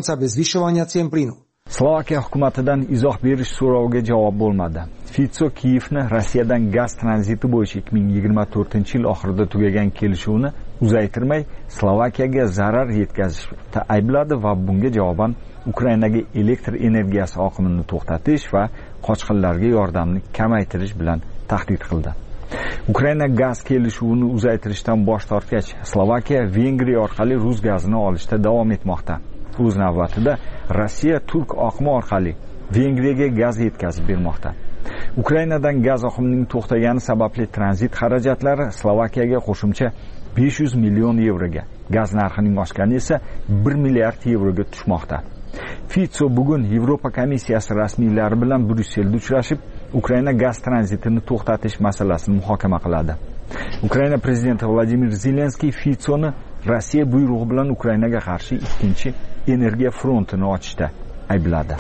Slovakiya hukumatidan izoh berish so'roviga javob bo'lmadi. Fico Kiyevni Rossiyadan gaz tranziti bo'yicha 2024-yil oxirida tugagan kelishuvni uzaytirmay Slovakiyaga zarar yetkazishda aybladi va bunga javoban Ukrainaga elektr energiyasi oqimini to'xtatish va qochqinlarga yordamni kamaytirish bilan tahdid qildi. Ukraina gaz kelishuvini uzaytirishdan bosh tortgach, Slovakiya Vengriya orqali rus gazini olishda davom etmoqda. O'z navbatida Rossiya turk oqimi orqali Vengriyaga gaz yetkazib bermoqda. Ukrainadan gaz oqimining to'xtagani sababli tranzit xarajatlari Slovakiyaga qo'shimcha 500 million yevroga, gaz narxining oshgani esa 1 milliard yevroga tushmoqda. Fico bugun Yevropa komissiyasi rasmiylari bilan Bryusselda uchrashib, Ukraina gaz tranzitini to'xtatish masalasini muhokama qiladi. Ukraina prezidenti Vladimir Zelenskiy Ficoni Rossiya buyrug'i bilan Ukrainaga qarshi ikkinchi energiya frontini ochishda aybladi.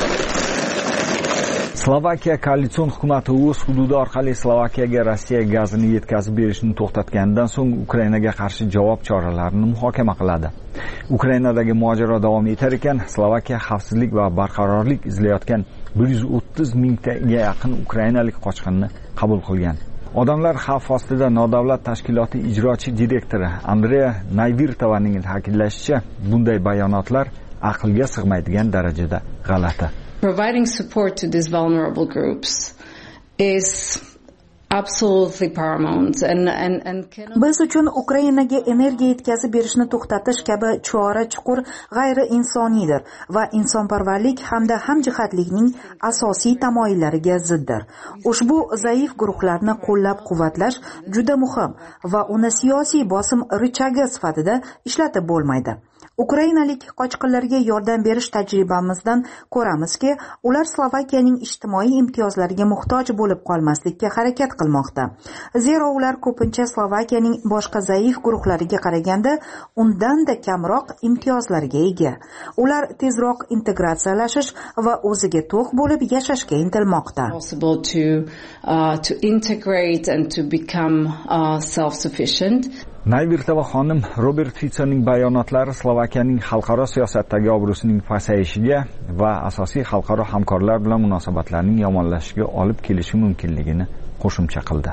Slovakiya koalitsion hukumati o'z hududi orqali Slovakiyaga Rossiya gazini yetkazib berishni to'xtatganidan so'ng Ukrainaga qarshi javob choralarini muhokama qiladi. Ukrainadagi mojaro davom etar ekan, Slovakiya xavfsizlik va barqarorlik izlayotgan 130 mingtaga yaqin ukrainalik qochqinni qabul qilgan. Odamlar xavf ostida nodavlat tashkiloti ijrochi direktori Andreya Nayvirtovaning ta'kidlashicha, bunday bayonotlar aqlga sig'maydigan darajada g'alati. Providing support to these vulnerable groups is absolutely paramount and biz uchun Ukrainaga energiya yetkazib berishni to'xtatish kabi chora chuqur g'ayri insoniydir va insonparvarlik hamda hamjihatlikning asosiy tamoyillariga ziddir. Ushbu zaif guruhlarni qo'llab-quvvatlash juda muhim va uni siyosiy bosim richagi sifatida ishlatib bo'lmaydi. Ukrainalik qochqinlarga yordam berish tajribamizdan ko'ramizki, ular Slovakiyaning ijtimoiy imtiyozlariga muhtoj bo'lib qolmaslikka harakat qilmoqda. Zero ular ko'pincha Slovakiyaning boshqa zaif guruhlariga qaraganda undan-da kamroq imtiyozlarga ega. Ular tezroq integratsiyalashish va o'ziga to'q bo'lib yashashga intilmoqda. To integrate and to become self-sufficient. Nayvirtova xonim Robert Ficoning bayonotlari Slovakiyaning xalqaro siyosatdagi obro'sining pasayishiga va asosiy xalqaro hamkorlar bilan munosabatlarning yomonlashishiga olib kelishi mumkinligini qo'shimcha qildi.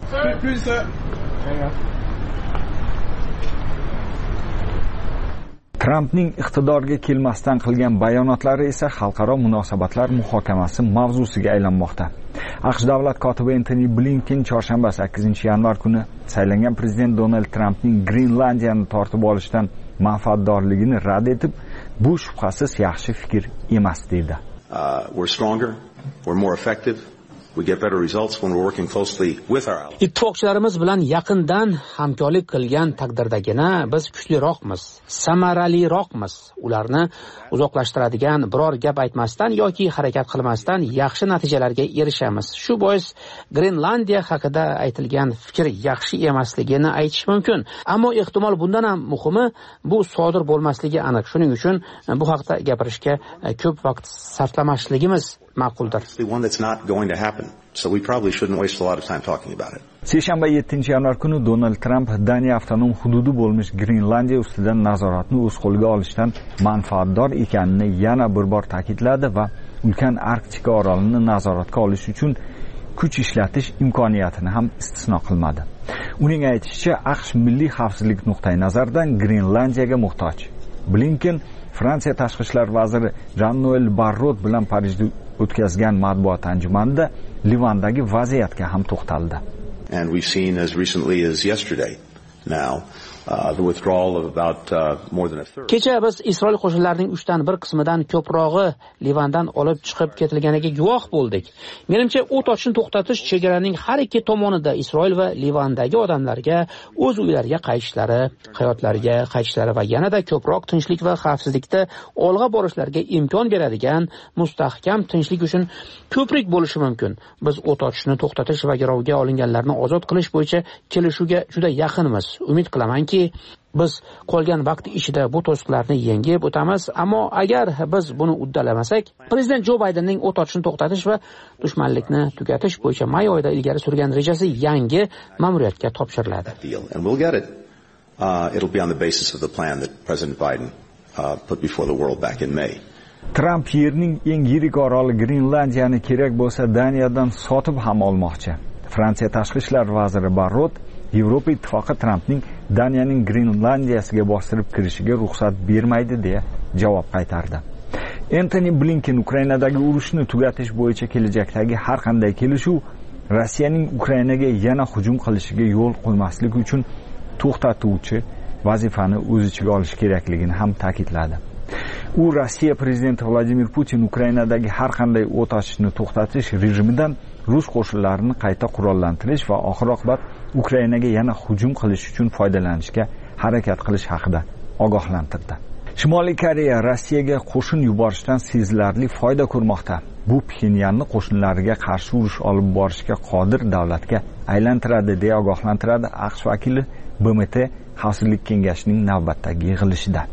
Trumpning iqtidorga kelmasdan qilgan bayonotlari esa xalqaro munosabatlar muhokamasi mavzusiga aylanmoqda. AQSh davlat kotibi Antony Blinken chorshanba 8-yanvar kuni saylangan prezident Donald Trampning Grenlandiyani tortib olishdan manfaatdorligini rad etib, bu shubhasiz yaxshi fikr emas dedi. We're stronger, we're more effective, We get better results when we're working closely with our allies. Ittifoqchilarimiz bilan yaqindan hamkorlik qilgan taqdirdagina biz kuchliroqmiz, samaraliroqmiz. Ularni uzoqlashtiradigan biror gap aytmasdan yoki harakat qilmasdan yaxshi natijalarga erishamiz. Shu bois Grenlandiya haqida aytilgan fikr yaxshi emasligini aytish mumkin, ammo ehtimol bundan ham muhimi bu sodir bo'lmasligi aniq. Shuning uchun bu haqda gapirishga ko'p vaqt sarflamasligimiz ma'quldir. So we probably shouldn't waste a lot of time talking about it. Seshanba 7-yanvar kuni Donald Trump Daniya avtonom hududi bo'lmish Grenlandiya ustidan nazoratni o'z qo'liga olishdan manfaatdor ekanini yana bir bor ta'kidladi va ulkan Arktika orolini nazoratga olish uchun kuch ishlatish imkoniyatini ham istisno qilmadi. Uning aytishicha, AQSh milliy xavfsizlik nuqtai nazaridan Grenlandiyaga muhtoj. Blinken Fransiya tashqi ishlar vaziri Jean-Noël Barrot bilan Parijda o'tkazgan matbuot anjumanida Livandagi vaziyatga ham to'xtaldi. And we've seen as recently as yesterday now the withdrawal of about more than a third. Kecha biz Isroil qo'shinlarining 1/3 qismidan ko'prog'i Livandan olib chiqib ketilganiga guvoh bo'ldik. Menimcha, o't ochishni to'xtatish chegaraning har ikki tomonida Isroil va Livandagi odamlarga o'z uylariga qaytishlari, hayotlariga qaytishlari va yanada ko'proq tinchlik va xavfsizlikda olg'a borishlariga imkon beradigan mustahkam tinchlik uchun ko'prik bo'lishi mumkin. Biz o't ochishni to'xtatish va garovga olinganlarni ozod qilish bo'yicha kelishuvga juda yaqinmiz. Umid qilamanki, biz qolgan vaqt ichida bu to'siqlarni yengib o'tamiz, ammo agar biz buni uddalamasak, prezident Jo Baydenning o't ochishni to'xtatish va dushmanlikni tugatish bo'yicha may oyida ilgari surgan rejasi yangi ma'muriyatga topshiriladi. It'll be on the basis of the plan that President Biden put before the world back in May. Trump yerning eng yirik oroli Grenlandiyani kerak bo'lsa Daniyadan sotib ham olmoqchi. Fransiya tashqi ishlar vaziri Barrot Yevropa ittifoqi Trampning Daniyaning Grenlandiyasiga bostirib kirishiga ruxsat bermaydi deya javob qaytardi. Antony Blinken Ukrainadagi urushni tugatish bo'yicha kelajakdagi har qanday kelishuv Rossiyaning Ukrainaga yana hujum qilishiga yo'l qo'ymaslik uchun to'xtatuvchi vazifani o'z ichiga olish kerakligini ham ta'kidladi. U Rossiya prezidenti Vladimir Putin Ukrainadagi har qanday o't ochishni to'xtatish rejimidan Rus qo'shinlarini qayta qurollantirish va oxir-oqibat Ukrainaga yana hujum qilish uchun foydalanishga harakat qilish haqida ogohlantirdi. Shimoliy Koreya Rossiyaga qo'shin yuborishdan sezilarli foyda ko'rmoqda. Bu Pxenyanni qo'shinlariga qarshi urush olib borishga qodir davlatga aylantiradi deya ogohlantiradi AQSh vakili BMT Xavfsizlik kengashining navbatdagi yig'ilishida.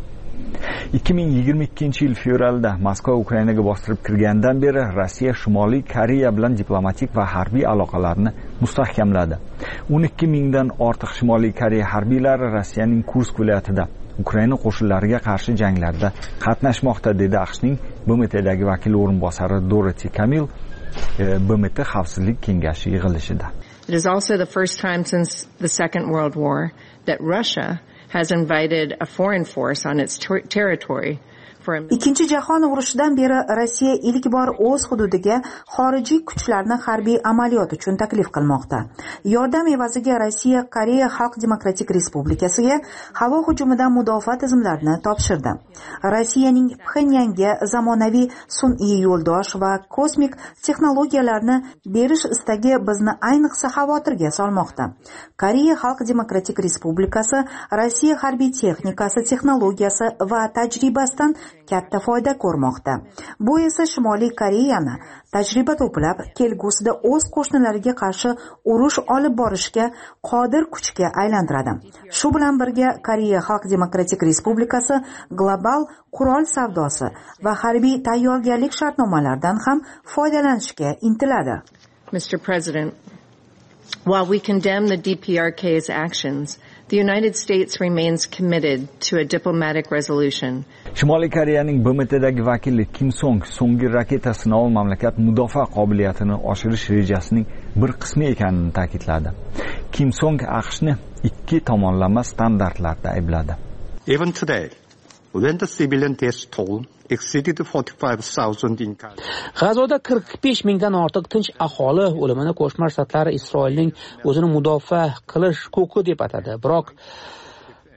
2022 yil fevralda Moskva Ukrainaga bostirib kirgandan beri Rossiya Shimoliy Koreya bilan diplomatik va harbiy aloqalarni mustahkamladi. 12 mingdan ortiq Shimoliy Koreya harbiylari Rossiyaning Kursk viloyatida Ukraina qo'shinlariga qarshi janglarda qatnashmoqda, dedi AQShning BMTdagi vakil o'rinbosari Dorothy Camille BMT Xavfsizlik kengashi yig'ilishida. It is also the first time since the Second World War that Russia has invited a foreign force on its territory. Ikkinchi jahon urushidan beri Rossiya ilk bor o'z hududiga xorijiy kuchlarni harbiy amaliyot uchun taklif qilmoqda. Yordam evaziga Rossiya Koreya Xalq Demokratik Respublikasiga havo hujumidan mudofaa tizimlarini topshirdi. Rossiyaning Pxenyanga zamonaviy sun'iy yo'ldosh va kosmik texnologiyalarni berish istagi bizni ayniqsa xavotirga solmoqda. Koreya Xalq Demokratik Respublikasi Rossiya harbiy texnikasi, texnologiyasi va tajribasidan katta foyda ko'rmoqda. Bu esa Shimoliy Koreyani tajriba to'plab, kelgusida o'z qo'shnilariga qarshi urush olib borishga qodir kuchga aylantiradi. Shu bilan birga Koreya Xalq Demokratik Respublikasi global qurol savdosi va harbiy tayyorgarlik shartnomalaridan ham foydalanishga intiladi. Mr. President, while we condemn the DPRK's actions, the United States remains committed to a diplomatic resolution. Shimoliy Koreyaning BMTdagi vakili Kim Song so'nggi raketa sinovi mamlakat mudofaa qobiliyatini oshirish rejasining bir qismi ekanini ta'kidladi. Kim Song AQShni ikki tomonlama standartlarda aybladi. Even today, when the civilian death toll exceeded 45,000 in Gaza. G'azoda 45 mingdan ortiq tinch aholi o'limini Qo'shma Shtatlar Isroilning o'zini mudofaa qilish huquqi deb atadi. Biroq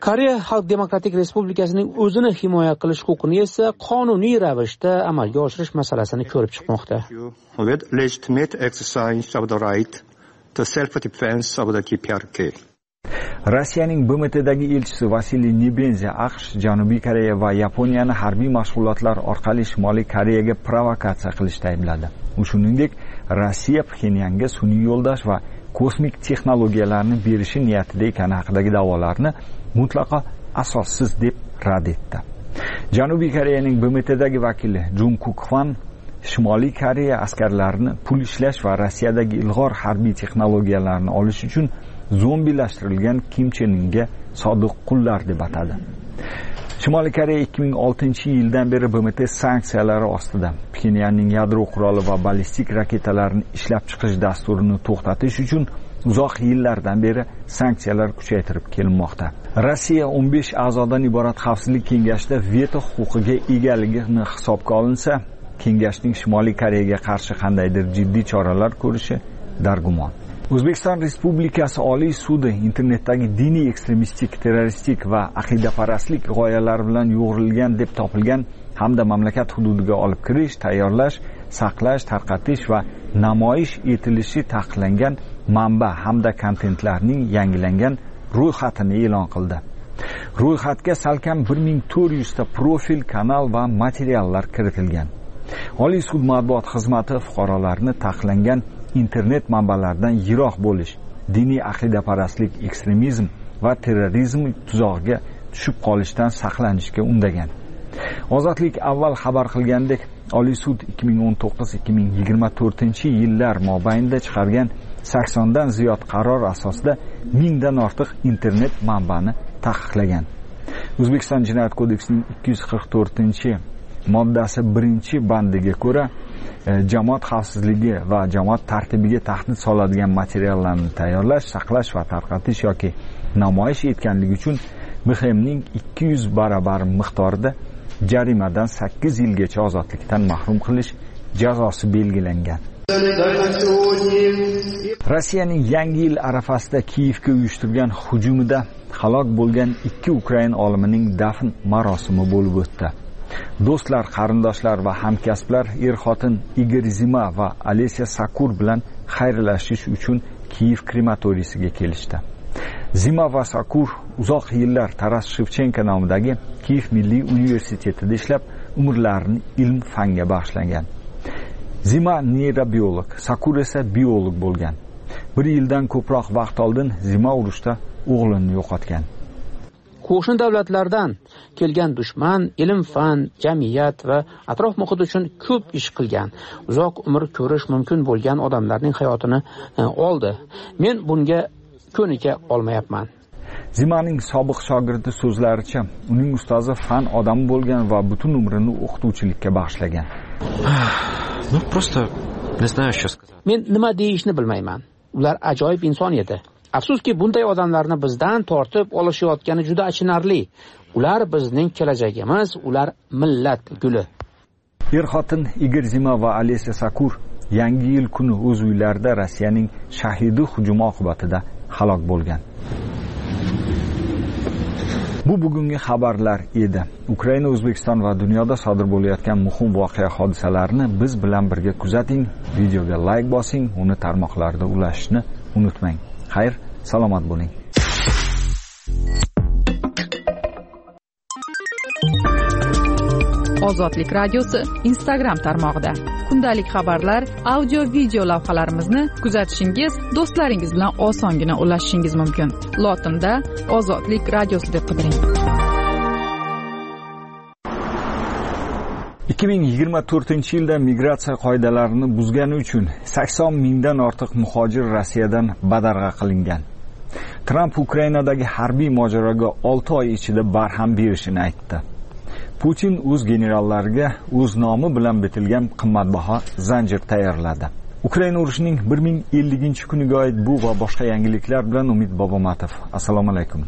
Koreya Xalq Demokratik Respublikasining o'zini himoya qilish huquqini esa qonuniy ravishda amalga oshirish masalasini ko'rib chiqmoqda. With legitimate exercise of the right to self-defense of the DPRK. Rossiyaning BMTdagi elchisi Vasiliy Nebenzi AQSh, Janubiy Koreya va Yaponiyani harbiy mashg'ulotlar orqali Shimoliy Koreyaga provokatsiya qilishda aybladi. U shuningdek, Rossiya Pxenyanga sun'iy yo'ldosh va kosmik texnologiyalarni berishi niyatida ekani haqidagi da'volarni mutlaqo asossiz deb rad etdi. Janubiy Koreyaning BMTdagi vakili Jung Kuk-hwan Shimoliy Koreya askarlarini pul ishlash va Rossiyadagi ilg'or harbiy texnologiyalarni olish uchun zombilashtirilgan Kim Chen Inga sodiq qullar deb atadi. Shimoliy Koreya 2006-yildan beri BMT sanksiyalari ostida. Pxenyanning yadro quroli va ballistik raketalarini ishlab chiqish dasturini to'xtatish uchun uzoq yillardan beri sanksiyalar kuchaytirib kelinmoqda. Rossiya 15 a'zodan iborat xavfsizlik kengashida veto huquqiga egaligini hisobga olinsa, kengashning Shimoliy Koreyaga qarshi qandaydir jiddiy choralar ko'rishi dargumon. O'zbekiston Respublikasi Oliy sudi internetdagi diniy ekstremistik, terroristik va aqidaparastlik g'oyalari bilan yo'g'rilgan deb topilgan hamda mamlakat hududiga olib kirish, tayyorlash, saqlash, tarqatish va namoyish etilishi taqiqlangan manba hamda kontentlarning yangilangan ro'yxatini e'lon qildi. Ro'yxatga salkam 1400 ta profil, kanal va materiallar kiritilgan. Oliy sud matbuot xizmati fuqarolarni taqiqlangan internet manbalaridan yiroq bo'lish, diniy aqidaparastlik, ekstremizm va terrorizm tuzog'iga tushib qolishdan saqlanishga undagan. Ozodlik avval xabar qilgandek, Oliy sud 2019-2024-yillar mobaynida chiqargan 80 dan ziyod qaror asosida 1000 dan ortiq internet manbani taqiqlagan. O'zbekiston Jinoyat kodeksining 244-moddasi 1-bandiga ko'ra, jamoat xavfsizligi va jamoat tartibiga tahdid soladigan materiallarni tayyorlash, saqlash va tarqatish yoki namoyish etganligi uchun BXMning 200 barobar miqdorida jarimadan 8 yilgacha ozodlikdan mahrum qilish jazosi belgilangan. Rossiyaning Yangi yil arafasida Kiyevga uyushtirgan hujumida halok bo'lgan 2 Ukrain olimining dafn marosimi bo'lib o'tdi. Do'stlar, qarindoshlar va hamkasblar er-xotin Igor Zima va Alesya Sakur bilan xayrlashish uchun Kiyev krematoriysiga kelishdi. Zima va Sakur uzoq yillar Taras Shevchenko nomidagi Kiyev Milliy universitetida ishlab, umrlarini ilm-fanga bag'ishlagan. Zima neyrobiolog, Sakur esa biolog bo'lgan. 1 yildan ko'proq vaqt oldin Zima urushda o'g'lini yo'qotgan. Qo'shni davlatlardan kelgan dushman ilm-fan, jamiyat va atrof muhit uchun ko'p ish qilgan, uzoq umr ko'rish mumkin bo'lgan odamlarning hayotini oldi. Men bunga ko'nika olmayapman. Zimaning sobiq shogirdi so'zlaricha, uning ustozi fan odami bo'lgan va butun umrini o'qituvchilikka bag'ishlagan. Men nima deyishni bilmayman. Ular ajoyib inson edi. Afsuski, bunday odamlarni bizdan tortib olishayotgani juda achinarli. Ular bizning kelajagimiz, ular millat guli. Er-xotin Igor Zima va Alesya Sakur Yangi yil kuni o'z uylarida Rossiyaning shahidi hujumi oqibatida halok bo'lgan. Bu bugungi xabarlar edi. Ukraina, O'zbekiston va dunyoda sodir bo'layotgan muhim voqea hodisalarni biz bilan birga kuzating. Videoga like bosing, uni tarmoqlarda ulashishni unutmang. Xayr, salomat bo'ling. Ozodlik radiosi Instagram tarmog'ida kundalik xabarlar, audio-video lavhalarimizni kuzatishingiz, do'stlaringiz bilan osongina ulashishingiz mumkin. Lotinda Ozodlik radiosi deb qidiring. 2024-yilda migratsiya qoidalarini buzgani uchun 80 mingdan ortiq muhojir Rossiyadan badarg'a qilingan. Tramp Ukrainadagi harbiy mojaroga 6 oy ichida barham berishini aytdi. Putin o'z generallariga o'z nomi bilan bitilgan qimmatbaho zanjir tayyorladi. Ukraina urushining 1050-kuniga oid bu va boshqa yangiliklar bilan Umid Bobomatov. Assalomu alaykum.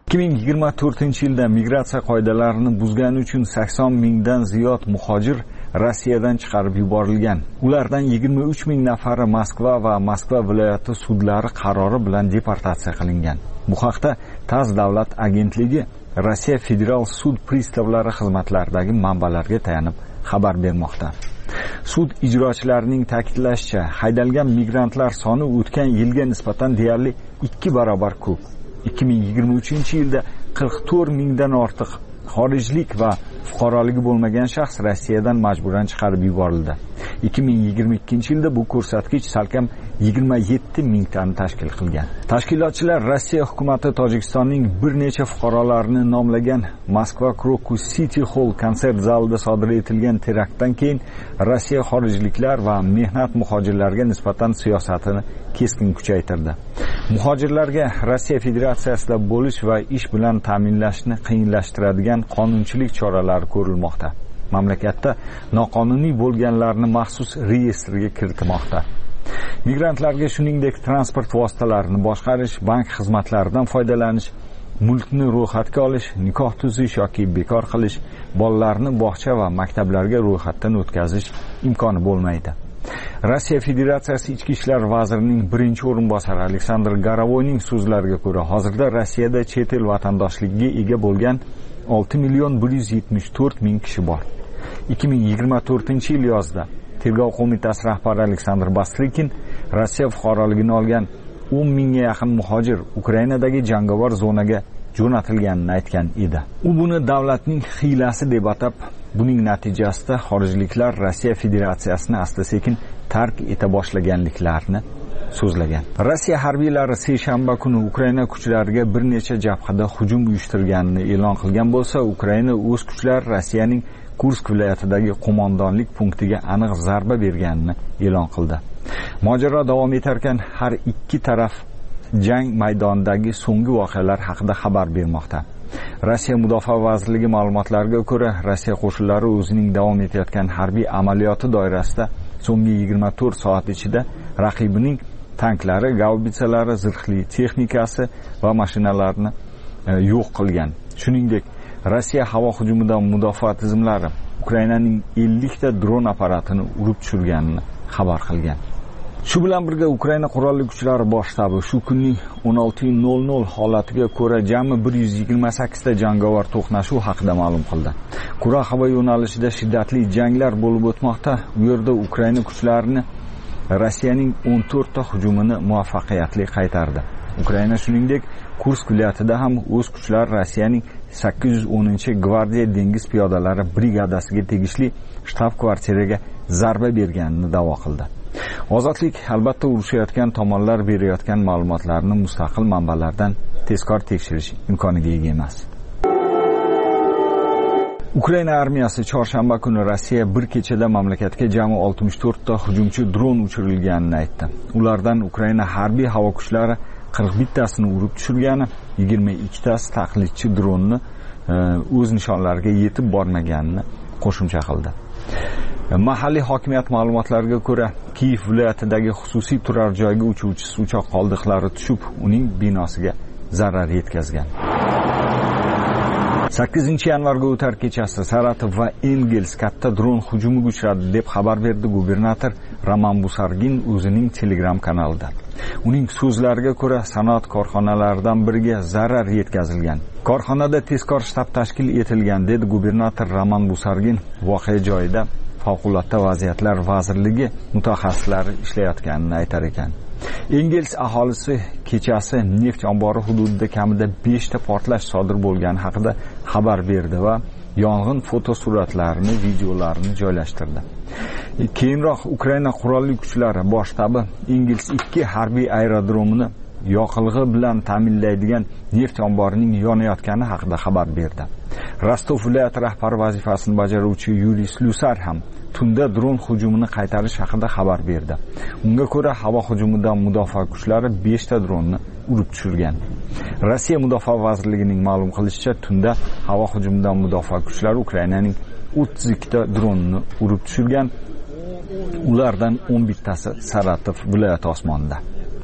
2024-yilda migratsiya qoidalarini buzgani uchun 80 mingdan ziyod muhojir Rossiyadan chiqarib yuborilgan. Ulardan 23 ming nafari Moskva va Moskva viloyati sudlari qarori bilan deportatsiya qilingan. Bu haqda TASS davlat agentligi Rossiya federal sud pristavlari xizmatlaridagi manbalarga tayanib xabar bermoqda. Sud ijrochilarining ta'kidlashicha, haydalgan migrantlar soni o'tgan yilga nisbatan deyarli 2 barobar ko'p. 2023-yilda 44 mingdan ortiq xorijlik va fuqaroligi bo'lmagan shaxs Rossiyadan majburan chiqarib yuborildi. 2022-yilda bu ko'rsatkich salkam 27 mingtani tashkil qilgan. Tashkilotchilar Rossiya hukumati Tojikistonning bir necha fuqarolarini nomlagan Moskva Krokus City Hall konsert zalida sodir etilgan teraktdan keyin Rossiya xorijliklar va mehnat muhojirlarga nisbatan siyosatini keskin kuchaytirdi. Muhojirlarga Rossiya Federatsiyasida bo'lish va ish bilan ta'minlashni qiyinlashtiradigan qonunchilik choralari ko'rilmoqda. Mamlakatda noqonuniy bo'lganlarni maxsus reyestrga kiritmoqda. Migrantlarga shuningdek transport vositalarini boshqarish, bank xizmatlaridan foydalanish, mulkni ro'yxatga olish, nikoh tuzish yoki bekor qilish, bolalarni bog'cha va maktablarga ro'yxatdan o'tkazish imkoni bo'lmaydi. Rossiya Federatsiyasi Ichki ishlar vazirining birinchi o'rinbosari Aleksandr Garovoyning so'zlariga ko'ra, hozirda Rossiyada chet el vatandoshligiga ega bo'lgan 6.174 ming kishi bor. 2024-yil yozda Tergov qo'mitasi rahbari Aleksandr Bastrikin Rossiya fuqaroligini olgan 10 mingga yaqin muhojir Ukrainadagi jangovar zonaga jo'natilganini aytgan edi. U buni davlatning hiylasi deb atab, buning natijasida xorijliklar Rossiya Federatsiyasini asta-sekin tark eta boshlaganliklarini so'zlagan. Rossiya harbiylari seshanba kuni Ukraina kuchlariga bir necha jabhada hujum uyushtirganini e'lon qilgan bo'lsa, Ukraina o'z kuchlari Rossiyaning Kursk viloyatidagi qo'mondonlik punktiga aniq zarba berganini e'lon qildi. Mojaro davom etarkan, har ikki taraf jang maydonidagi so'nggi voqealar haqida xabar bermoqda. Rossiya Mudofaa vazirligi ma'lumotlariga ko'ra, Rossiya qo'shinlari o'zining davom etayotgan harbiy amaliyoti doirasida so'nggi 24 soat ichida raqibining tanklari, gaubitsalari, zirhli texnikasi va mashinalarini yo'q qilgan. Shuningdek, Rossiya havo hujumidan mudofaa tizimlari Ukrainaning 50 ta dron apparatini urib tushirganini xabar qilgan. Shu bilan birga Ukraina qurolli kuchlari bosh shtabi shu kunning 16:00 holatiga ko'ra jami 128 ta jangovar to'qnashuv haqida ma'lum qildi. Qura havo yo'nalishida shiddatli janglar bo'lib o'tmoqda. Bu yerda Ukraina kuchlarini Rossiyaning 14 ta hujumini muvaffaqiyatli qaytardi. Ukraina shuningdek Kursk viloyatida ham o'z kuchlari Rossiyaning 810-gvardiya dengiz piyodalari brigadasiga tegishli shtab-kvartiraga zarba berganini da'vo qildi. Ozodlik albatta urushayotgan tomonlar berayotgan ma'lumotlarni mustaqil manbalardan tezkor tekshirish imkoniga ega emas. Ukraina armiyasi chorshanba kuni Rossiya bir kechada mamlakatga jami 64 ta hujumchi dron uchirilganini aytdi. Ulardan Ukraina harbiy havo kuchlari 41 tasini urib tushirgani, 22 tasi taqlidchi dronni o'z nishonlariga yetib bormaganini qo'shimcha qildi. Mahalliy hokimiyat ma'lumotlariga ko'ra, Kiyev viloyatidagi xususiy turar joyga uchuvchisiz uchoq qoldiqlari tushib, uning binosiga zarar yetkazgan. 8-yanvarga o'tar kechasi Saratov va Engels katta dron hujumiga uchradi deb xabar berdi gubernator Roman Busargin o'zining Telegram kanalida. Uning so'zlariga ko'ra, sanoat korxonalaridan biriga zarar yetkazilgan. Korxonada tezkor shtab tashkil etilgan, dedi gubernator Roman Busargin. Voqea joyida Favqulodda vaziyatlar vazirligi mutaxassislari ishlayotganini aytar ekan. Engels aholisi kechasi neft ombori hududida kamida 5 ta portlash sodir bo'lgani haqida xabar berdi va yong'in fotosuratlarini, videolarini joylashtirdi. Keyinroq Ukraina qurolli kuchlari bosh shtabi Engels 2 harbiy aerodromini yoqilg'i bilan ta'minlaydigan neft omborining yonayotgani haqida xabar berdi. Rostov viloyati rahbari vazifasini bajaruvchi Yuriy Slyusar ham tunda dron hujumini qaytarish haqida xabar berdi. Unga ko'ra, havo hujumidan mudofaa kuchlari 5 ta dronni urib tushirgan. Rossiya Mudofaa vazirligining ma'lum qilishicha, tunda havo hujumidan mudofaa kuchlari Ukrainaning 32 ta dronni urib tushirgan. Ulardan 11 tasi Saratov viloyati osmonida.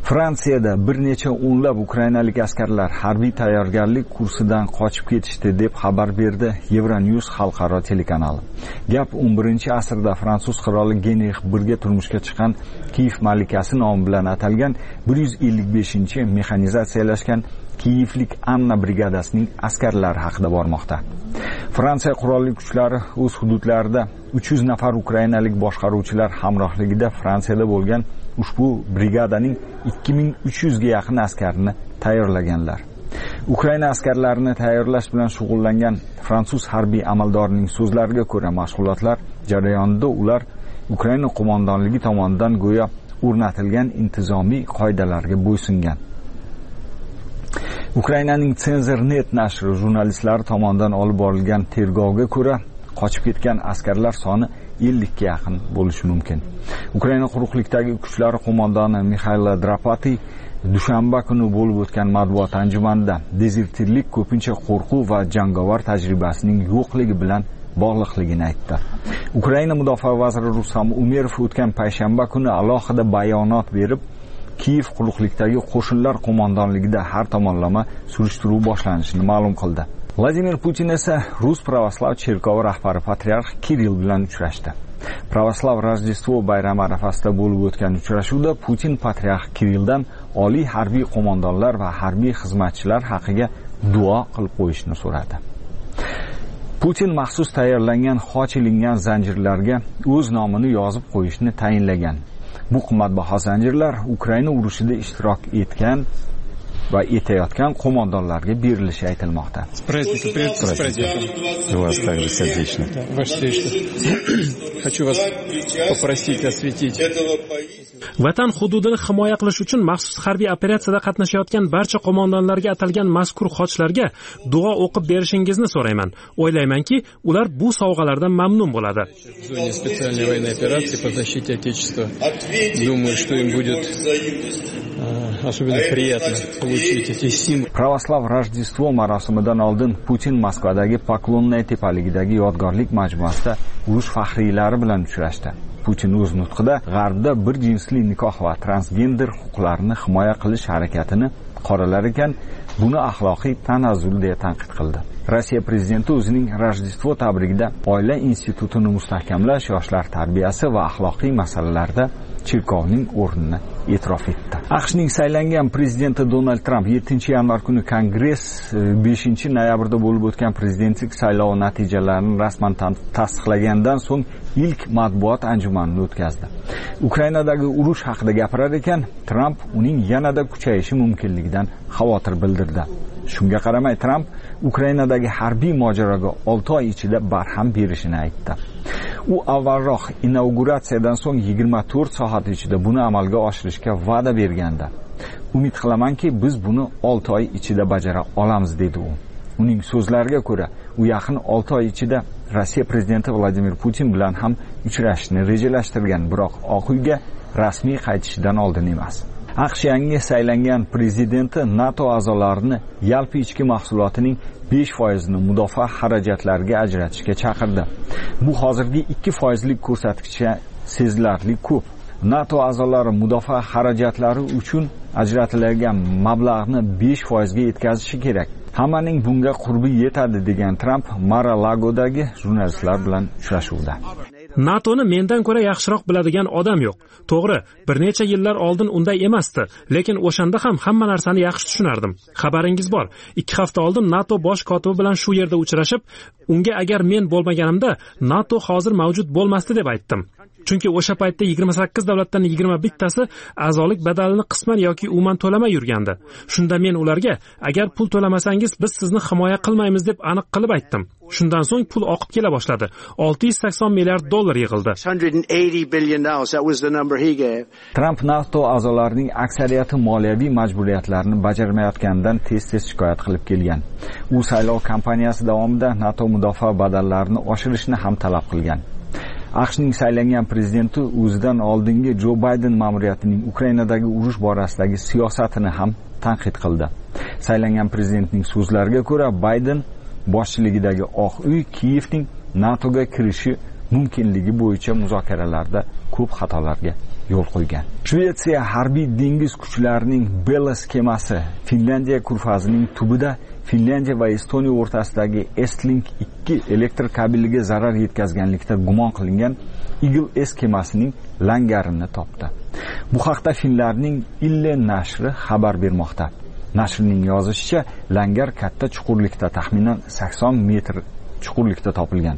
Fransiyada bir necha o'nlab ukrainalik askarlar harbiy tayyorgarlik kursidan qochib ketishdi deb xabar berdi Euronews xalqaro telekanali. Gap 11-asrda fransuz qiroli Genrix I turmushga chiqqan Kiyev malikasi nomi bilan atalgan 155-mexanizatsiyalashgan Kiyevlik Anna brigadasining askarlari haqida bormoqda. Fransiya qurolli kuchlari o'z hududlarida 300 nafar ukrainalik boshqaruvchilar hamrohligida Fransiyada bo'lgan ushbu brigadaning 2300 ga yaqin askarini tayyorlaganlar. Ukraina askarlarini tayyorlash bilan shug'ullangan fransuz harbiy amaldorining so'zlariga ko'ra, mashg'ulotlar jarayonida ular Ukraina qo'mondonligi tomonidan go'yo o'rnatilgan intizomiy qoidalarga bo'ysungan. Ukrainaning Cenzor.net nashri jurnalistlari tomonidan olib borilgan tergovga ko'ra, qochib ketgan askarlar soni 50 ga yaqin bo'lishi mumkin. Ukraina quruqlikdagi kuchlari qo'mondoni Mikhail Drapati dushanba kuni bo'lib o'tgan matbuot anjumanida dezertirlik ko'pincha qo'rquv va jangovar tajribasining yo'qligi bilan bog'liqligini aytdi. Ukraina mudofaa vaziri Rustam Umerov o'tgan payshanba kuni alohida bayonot berib, Kiyev quruqlikdagi qo'shinlar qo'mondonligida har tomonlama surishtiruv boshlanishini ma'lum qildi. Vladimir Putin esa Rus pravoslav cherkovi rahbari patriarx Kirill bilan uchrashdi. Pravoslav Rojdestvo bayrami arafasida bo'lib o'tgan uchrashuvda Putin patriarx Kirilldan oliy harbiy qo'mondonlar va harbiy xizmatchilar haqiga duo qilib qo'yishni so'radi. Putin maxsus tayyorlangan xoch ilingan zanjirlarga o'z nomini yozib qo'yishni tayinlagan. Bu qimmatbaho zanjirlar Ukraina urushida ishtirok etgan va etayotgan qo'mondonlarga berilishi aytilmoqda. Вас также сердечно. Хочу вас попросить осветить. Vatan hududini himoya qilish uchun maxsus harbiy operatsiyada qatnashayotgan barcha qo'mondonlarga atalgan mazkur xochlarga duo o'qib berishingizni so'rayman. O'ylaymanki, ular bu sovg'alardan mamnun bo'ladi. Зоне специальной военной операции по защите Отечества. Думаю, что им будет особенно приятно получить эти символы. Pravoslav Rojdestvo marosimidan oldin Putin Moskvadagi Poklonnaya tepaligidagi yodgorlik majmuasida urush faxriylari bilan uchrashdi. Putin o'z nutqida G'arbda bir jinsli nikoh va transgender huquqlarini himoya qilish harakatini qoralar ekan, buni axloqiy tanazzul deya tanqid qildi. Rossiya prezidenti o'zining Rojdestvo tabrigida oila institutini mustahkamlash, yoshlar tarbiyasi va axloqiy masalalarda cherkovning o'rnini e'tirof etdi. AQShning saylangan prezidenti Donald Trump 7-yanvar kuni Kongress 5-noyabrda bo'lib o'tgan prezidentlik saylovi natijalarini rasman tasdiqlagandan so'ng ilk matbuot anjumanini o'tkazdi. Ukrainadagi urush haqida gapirar ekan, Trump uning yanada kuchayishi mumkinligidan xavotir bildirdi. Shunga qaramay Trump Ukrainadagi harbiy mojaroga 6 oy ichida barham berishini aytdi. U avvalroq inauguratsiyadan so'ng 24 soat ichida buni amalga oshirishga va'da bergandi. Umid qilamanki, biz buni 6 oy ichida bajara olamiz dedi u. Uning so'zlariga ko'ra, u yaqin 6 oy ichida Rossiya prezidenti Vladimir Putin bilan ham uchrashishni rejalashtirgan, biroq Oq uyga rasmiy qaytishidan oldin emas. AQSh yangi saylangan prezidenti NATO a'zolarini yalpi ichki mahsulotining 5% ni mudofaa xarajatlariga ajratishga chaqirdi. Bu hozirgi 2% ko'rsatkichga sezilarli ko'p. NATO a'zolari mudofaa xarajatlari uchun ajratilgan mablag'ni 5% ga yetkazishi kerak. Hammaning bunga qurbi yetadi degan Trump Mar-a-Lagodagi jurnalistlar bilan uchrashuvda. NATOni mendan ko'ra yaxshiroq biladigan odam yo'q. To'g'ri, bir necha yillar oldin unday emasdi, lekin o'shanda ham hamma narsani yaxshi tushunardim. Xabaringiz bor, 2 hafta oldin NATO bosh kotibi bilan shu yerda uchrashib, unga agar men bo'lmaganimda NATO hozir mavjud bo'lmasdi deb aytdim. Chunki o'sha paytda 28 davlatdan 21 tasi a'zolik badalini qisman yoki umuman to'lamay yurgandi. Shunda men ularga, agar pul to'lamasangiz biz sizni himoya qilmaymiz deb aniq qilib aytdim. Shundan so'ng pul oqib kela boshladi. 680 milliard dollar yig'ildi. Trump NATO a'zolarining aksariyati moliyaviy majburiyatlarini bajarmayotganidan tez-tez shikoyat qilib kelgan. U saylov kampaniyasi davomida NATO mudofaa badallarini oshirishni ham talab qilgan. AQShning saylangan prezidenti o'zidan oldingi Jo Bayden ma'muriyatining Ukrainadagi urush borasidagi siyosatini ham tanqid qildi. Saylangan prezidentning so'zlariga ko'ra, Bayden boshchiligidagi Oq uy Kiyevning NATOga kirishi mumkinligi bo'yicha muzokaralarda ko'p xatolarga yo'l qo'ygan. Shvetsiya harbiy dengiz kuchlarining Belas kemasi Finlandiya ko'rfazining tubida Finlandiya va Estoniya o'rtasidagi Estlink 2 elektr kabeliga zarar yetkazganlikda gumon qilingan Eagle S kemasining langarini topdi. Bu haqda Finlarning Ille nashri xabar bermoqda. Nashrning yozishicha, langar katta chuqurlikda, taxminan 80 metr chuqurlikda topilgan.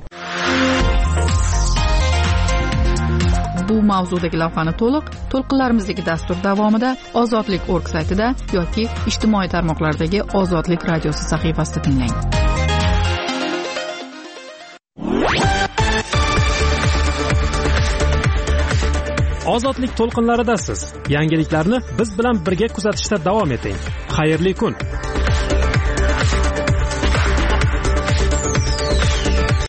Bu mavzudagi lavhani to'lqinlarimizdagi dastur davomida Ozodlik.org saytida yoki ijtimoiy tarmoqlardagi Ozodlik radiosi sahifasida tinglang. Ozodlik to'lqinlaridasiz. Yangiliklarni biz bilan birga kuzatishda davom eting. Xayrli kun.